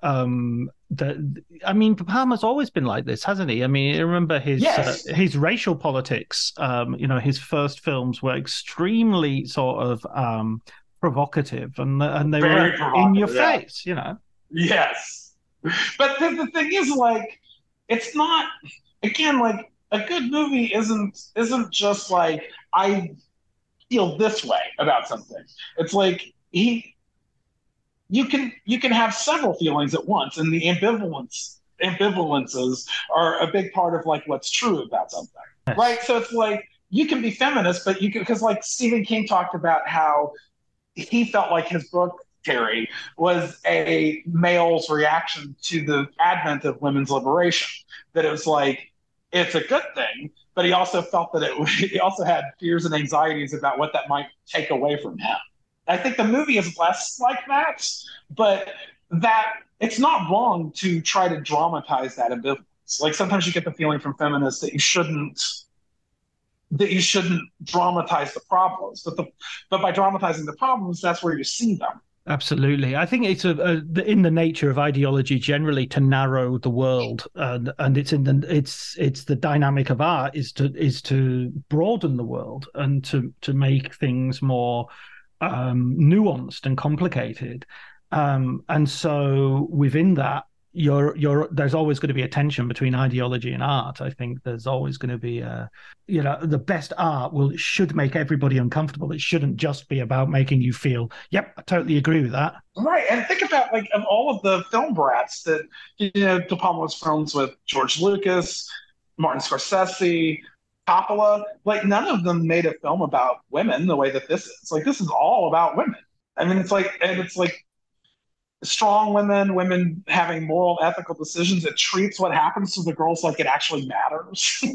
De Palma's always been like this, hasn't he? I mean, remember his racial politics. His first films were extremely sort of provocative, and they were in your face, Yes, but the thing is, like, it's not. Again, like a good movie isn't just like I feel this way about something. It's like you can have several feelings at once, and the ambivalences are a big part of like what's true about something, right? So it's like you can be feminist, but because like Stephen King talked about how he felt like his book, Carrie, was a male's reaction to the advent of women's liberation. That it was like, it's a good thing but he also felt that he also had fears and anxieties about what that might take away from him. I think the movie is less like that, but that it's not wrong to try to dramatize that ambivalence. Like sometimes you get the feeling from feminists that you shouldn't dramatize the problems, but by dramatizing the problems, that's where you see them. Absolutely. I think it's in the nature of ideology generally to narrow the world, and it's the dynamic of art is to broaden the world and to make things more nuanced and complicated. And so within that, there's always going to be a tension between ideology and art. I think there's always going to be the best art should make everybody uncomfortable. It shouldn't just be about making you feel, yep, I totally agree with that. Right. And think about like of all of the film brats that, De Palma was friends with George Lucas, Martin Scorsese, Coppola, like none of them made a film about women the way that this is. Like this is all about women. I mean, it's like strong women having moral, ethical decisions. It treats what happens to the girls like it actually matters.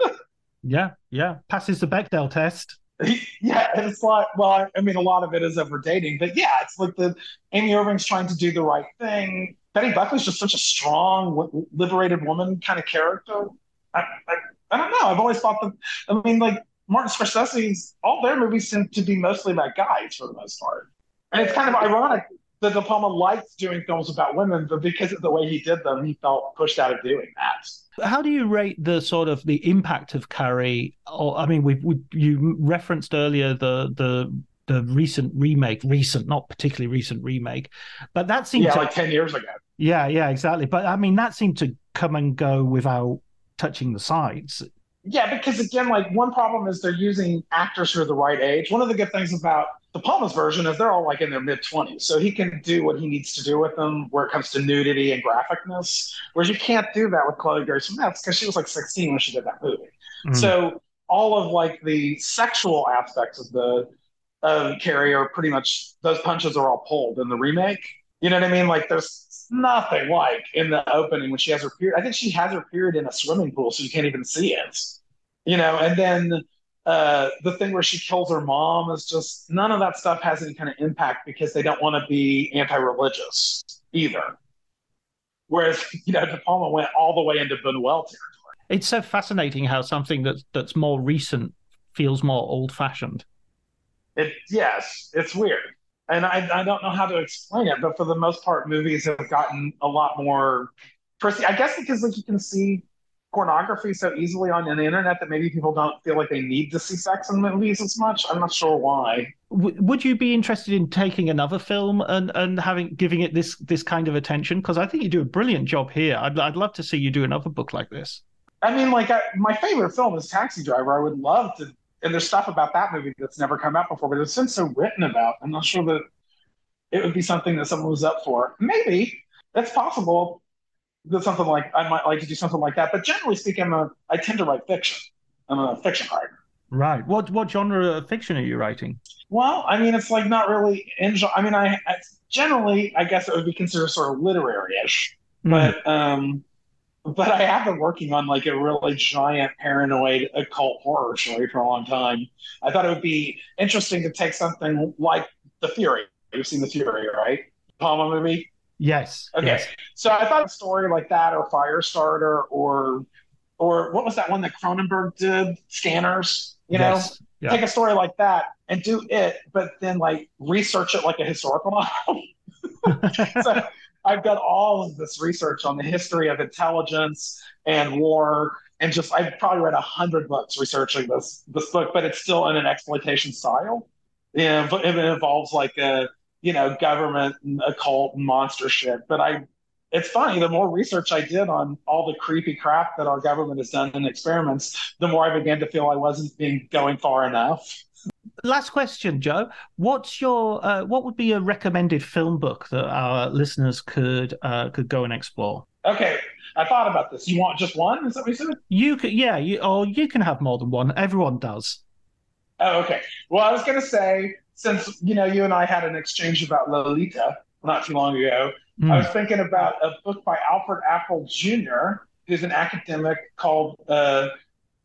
Yeah. Passes the Bechdel test. Yeah, and it's like, well, I mean, a lot of it is over dating, but yeah, it's like Amy Irving's trying to do the right thing. Betty Buckley's just such a strong, liberated woman kind of character. I don't know. I've always thought that, I mean, like Martin Scorsese's, all their movies seem to be mostly about guys for the most part. And it's kind of ironic that De Palma liked doing films about women, but because of the way he did them, he felt pushed out of doing that. How do you rate the sort of the impact of Carrie? Or, I mean, you referenced earlier the recent remake, not particularly recent remake, but that seemed like 10 years ago. Yeah, exactly. But I mean, that seemed to come and go without touching the sides. Yeah, because again, like one problem is they're using actors who are the right age. One of the good things about De Palma's version is they're all like in their mid-20s, so he can do what he needs to do with them where it comes to nudity and graphicness, whereas you can't do that with Chloe Grace Moretz because she was like 16 when she did that movie. So all of like the sexual aspects of Carrie are pretty much, those punches are all pulled in the remake. You know what I mean? Like there's nothing like in the opening when she has her period. I think she has her period in a swimming pool, so you can't even see it. And then the thing where she kills her mom is just, none of that stuff has any kind of impact because they don't want to be anti-religious either. Whereas, De Palma went all the way into Buñuel territory. It's so fascinating how something that's more recent feels more old-fashioned. Yes, it's weird. And I don't know how to explain it, but for the most part, movies have gotten a lot more I guess because like you can see pornography so easily on the internet that maybe people don't feel like they need to see sex in movies as much. I'm not sure why. Would you be interested in taking another film and giving it this kind of attention? Because I think you do a brilliant job here. I'd love to see you do another book like this. I mean, like my favorite film is Taxi Driver. I would love to. And there's stuff about that movie that's never come out before, but it's been so written about. I'm not sure that it would be something that someone was up for. Maybe it's possible that something like I might like to do something like that. But generally speaking, I tend to write fiction. I'm a fiction writer. Right. What genre of fiction are you writing? Well, I mean, it's like not really. I mean, I generally, I guess it would be considered sort of literary-ish, but I have been working on like a really giant paranoid occult horror story for a long time. I thought it would be interesting to take something like The Fury. You've seen The Fury, right? Palma movie? Yes. Okay. Yes. So I thought a story like that or Firestarter or what was that one that Cronenberg did? Scanners, Yes. Yeah. Take a story like that and do it, but then like research it like a historical novel. So I've done all of this research on the history of intelligence and war, and I've probably read 100 books researching this book, but it's still in an exploitation style. But it involves like government and occult and monster shit. But it's funny, the more research I did on all the creepy crap that our government has done in experiments, the more I began to feel I wasn't going far enough. Last question, Joe. What would be a recommended film book that our listeners could go and explore? Okay, I thought about this. You want just one? Is that what you said? You could, yeah. You can have more than one. Everyone does. Oh, okay. Well, I was going to say, since you and I had an exchange about Lolita not too long ago, I was thinking about a book by Alfred Apple Jr., who's an academic called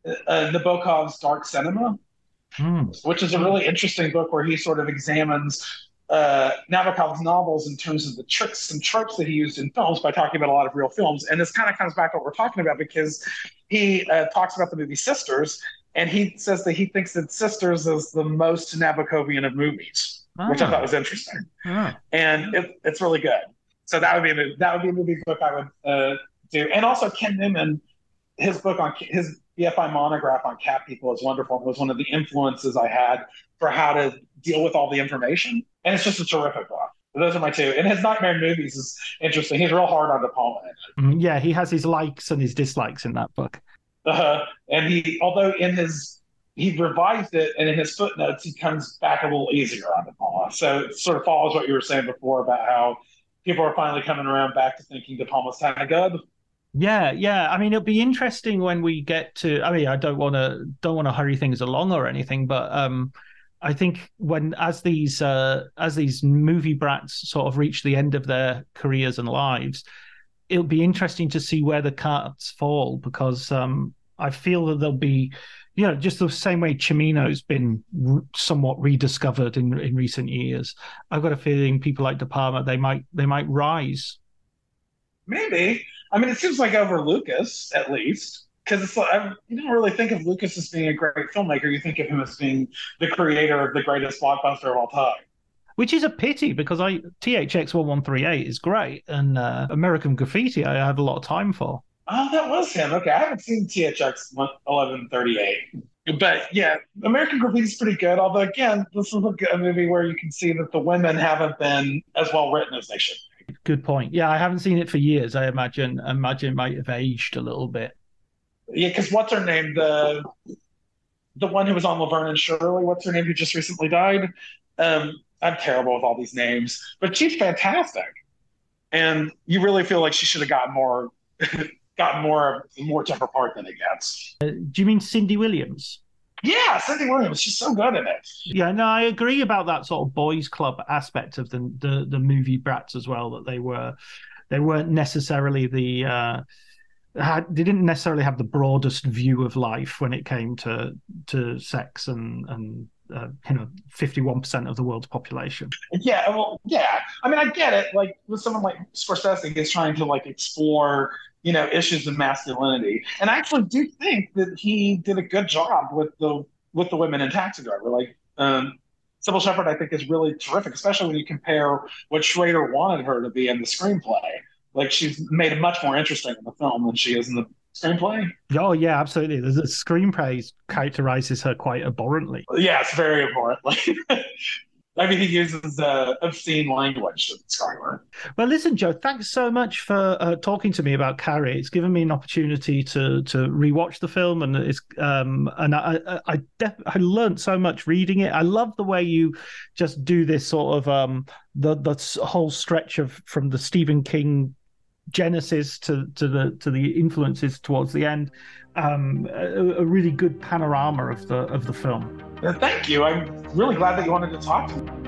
Nabokov's Dark Cinema, which is a really interesting book where he sort of examines Nabokov's novels in terms of the tricks and tropes that he used in films by talking about a lot of real films. And this kind of comes back to what we're talking about because he talks about the movie Sisters, and he says that he thinks that Sisters is the most Nabokovian of movies, which I thought was interesting. And it's really good. So that would be a movie book I would do. And also Ken Newman, his book on his BFI monograph on cat people is wonderful. It was one of the influences I had for how to deal with all the information. And it's just a terrific book. Those are my two. And his Nightmare Movies is interesting. He's real hard on De Palma in it. Yeah, he has his likes and his dislikes in that book. And although he revised it, and in his footnotes, he comes back a little easier on De Palma. So it sort of follows what you were saying before about how people are finally coming around back to thinking De Palma's kind of good. Yeah. I mean, it'll be interesting when we get to. I mean, I don't want to hurry things along or anything, but I think as these movie brats sort of reach the end of their careers and lives, it'll be interesting to see where the cards fall, because I feel that there'll be, just the same way Cimino's been somewhat rediscovered in recent years. I've got a feeling people like De Palma, they might rise. Maybe. I mean, it seems like over Lucas, at least, because it's like, you don't really think of Lucas as being a great filmmaker. You think of him as being the creator of the greatest blockbuster of all time. Which is a pity, because THX 1138 is great, and American Graffiti I have a lot of time for. Oh, that was him. Okay, I haven't seen THX 1138. But yeah, American Graffiti is pretty good. Although, again, this is a movie where you can see that the women haven't been as well written as they should be. Good point. Yeah, I haven't seen it for years. I imagine it might have aged a little bit. Yeah, because what's her name? The one who was on Laverne and Shirley, what's her name, who just recently died? I'm terrible with all these names, but she's fantastic. And you really feel like she should have gotten more to her part than it gets. Do you mean Cindy Williams? Yeah, Cindy Williams. She's so good in it. Yeah, no, I agree about that sort of boys' club aspect of the movie brats as well. That they weren't necessarily they didn't necessarily have the broadest view of life when it came to sex and 51% of the world's population. Yeah, well, yeah. I mean, I get it. Like with someone like Scorsese, he's trying to like explore issues of masculinity, and I actually do think that he did a good job with the women in Taxi Driver. Like Sybil Shepherd, I think, is really terrific, especially when you compare what Schrader wanted her to be in the screenplay. Like she's made it much more interesting in the film than she is in the screenplay. Oh yeah, absolutely. The screenplay characterizes her quite abhorrently. Yeah, it's very abhorrently. I mean, he uses obscene language to describe her. Well, listen, Joe, thanks so much for talking to me about Carrie. It's given me an opportunity to rewatch the film, and I learned so much reading it. I love the way you just do this sort of the whole stretch from the Stephen King genesis to the influences towards the end. A really good panorama of the film. Thank you. I'm really glad that you wanted to talk to me.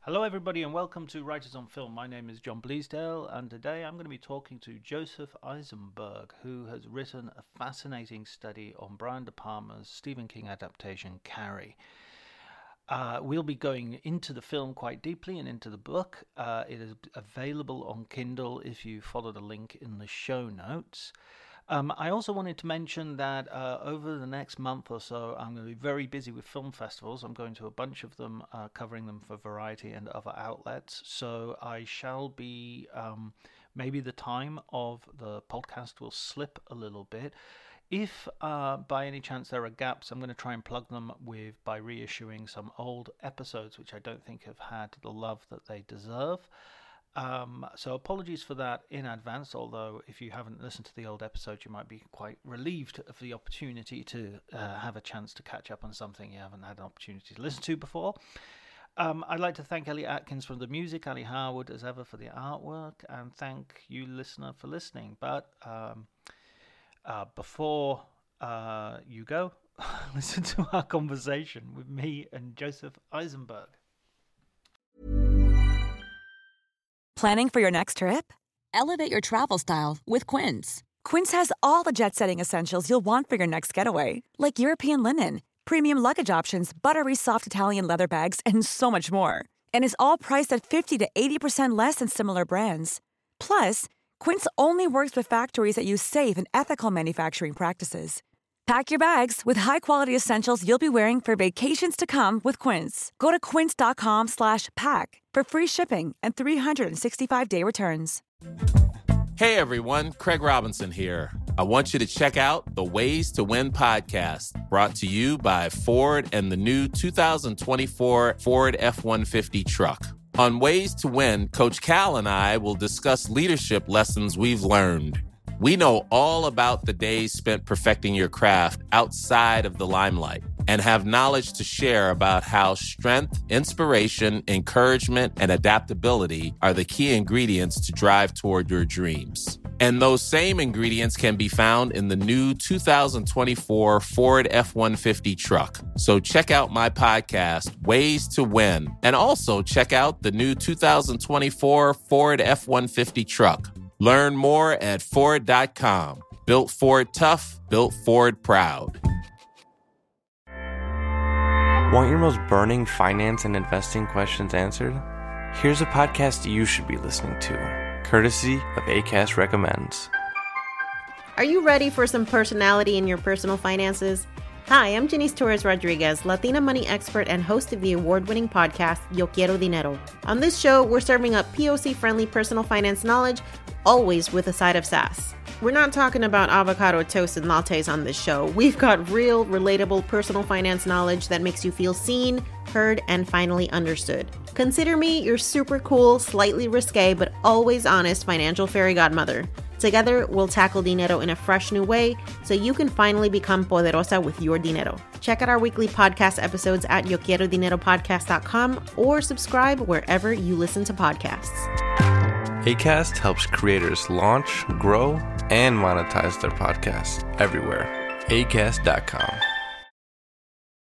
Hello everybody and welcome to Writers on Film. My name is John Bleasdale and today I'm going to be talking to Joseph Eisenberg, who has written a fascinating study on Brian De Palma's Stephen King adaptation Carrie. We'll be going into the film quite deeply and into the book. It is available on Kindle if you follow the link in the show notes. I also wanted to mention that over the next month or so, I'm going to be very busy with film festivals. I'm going to a bunch of them, covering them for Variety and other outlets. So I shall be, maybe the time of the podcast will slip a little bit. If by any chance there are gaps, I'm going to try and plug them by reissuing some old episodes, which I don't think have had the love that they deserve. So apologies for that in advance, although if you haven't listened to the old episode, you might be quite relieved of the opportunity to have a chance to catch up on something you haven't had an opportunity to listen to before. I'd like to thank Elliot Atkins for the music, Ali Howard as ever for the artwork, and thank you, listener, for listening. But before you go, listen to our conversation with me and Joseph Eisenberg. Planning for your next trip? Elevate your travel style with Quince. Quince has all the jet-setting essentials you'll want for your next getaway, like European linen, premium luggage options, buttery soft Italian leather bags, and so much more. And is all priced at 50 to 80% less than similar brands. Plus, Quince only works with factories that use safe and ethical manufacturing practices. Pack your bags with high-quality essentials you'll be wearing for vacations to come with Quince. Go to quince.com/pack for free shipping and 365-day returns. Hey everyone, Craig Robinson here. I want you to check out the Ways to Win podcast, brought to you by Ford and the new 2024 Ford F-150 truck. On Ways to Win, Coach Cal and I will discuss leadership lessons we've learned. We know all about the days spent perfecting your craft outside of the limelight and have knowledge to share about how strength, inspiration, encouragement, and adaptability are the key ingredients to drive toward your dreams. And those same ingredients can be found in the new 2024 Ford F-150 truck. So check out my podcast, Ways to Win, and also check out the new 2024 Ford F-150 truck. Learn more at Ford.com. Built Ford tough, built Ford proud. Want your most burning finance and investing questions answered? Here's a podcast you should be listening to, courtesy of Acast Recommends. Are you ready for some personality in your personal finances? Hi, I'm Janice Torres-Rodriguez, Latina money expert and host of the award-winning podcast, Yo Quiero Dinero. On this show, we're serving up POC-friendly personal finance knowledge, always with a side of sass. We're not talking about avocado toast and lattes on this show. We've got real, relatable personal finance knowledge that makes you feel seen, heard, and finally understood. Consider me your super cool, slightly risque, but always honest financial fairy godmother. Together, we'll tackle dinero in a fresh new way so you can finally become poderosa with your dinero. Check out our weekly podcast episodes at YoQuieroDineroPodcast.com or subscribe wherever you listen to podcasts. Acast helps creators launch, grow, and monetize their podcasts everywhere. Acast.com.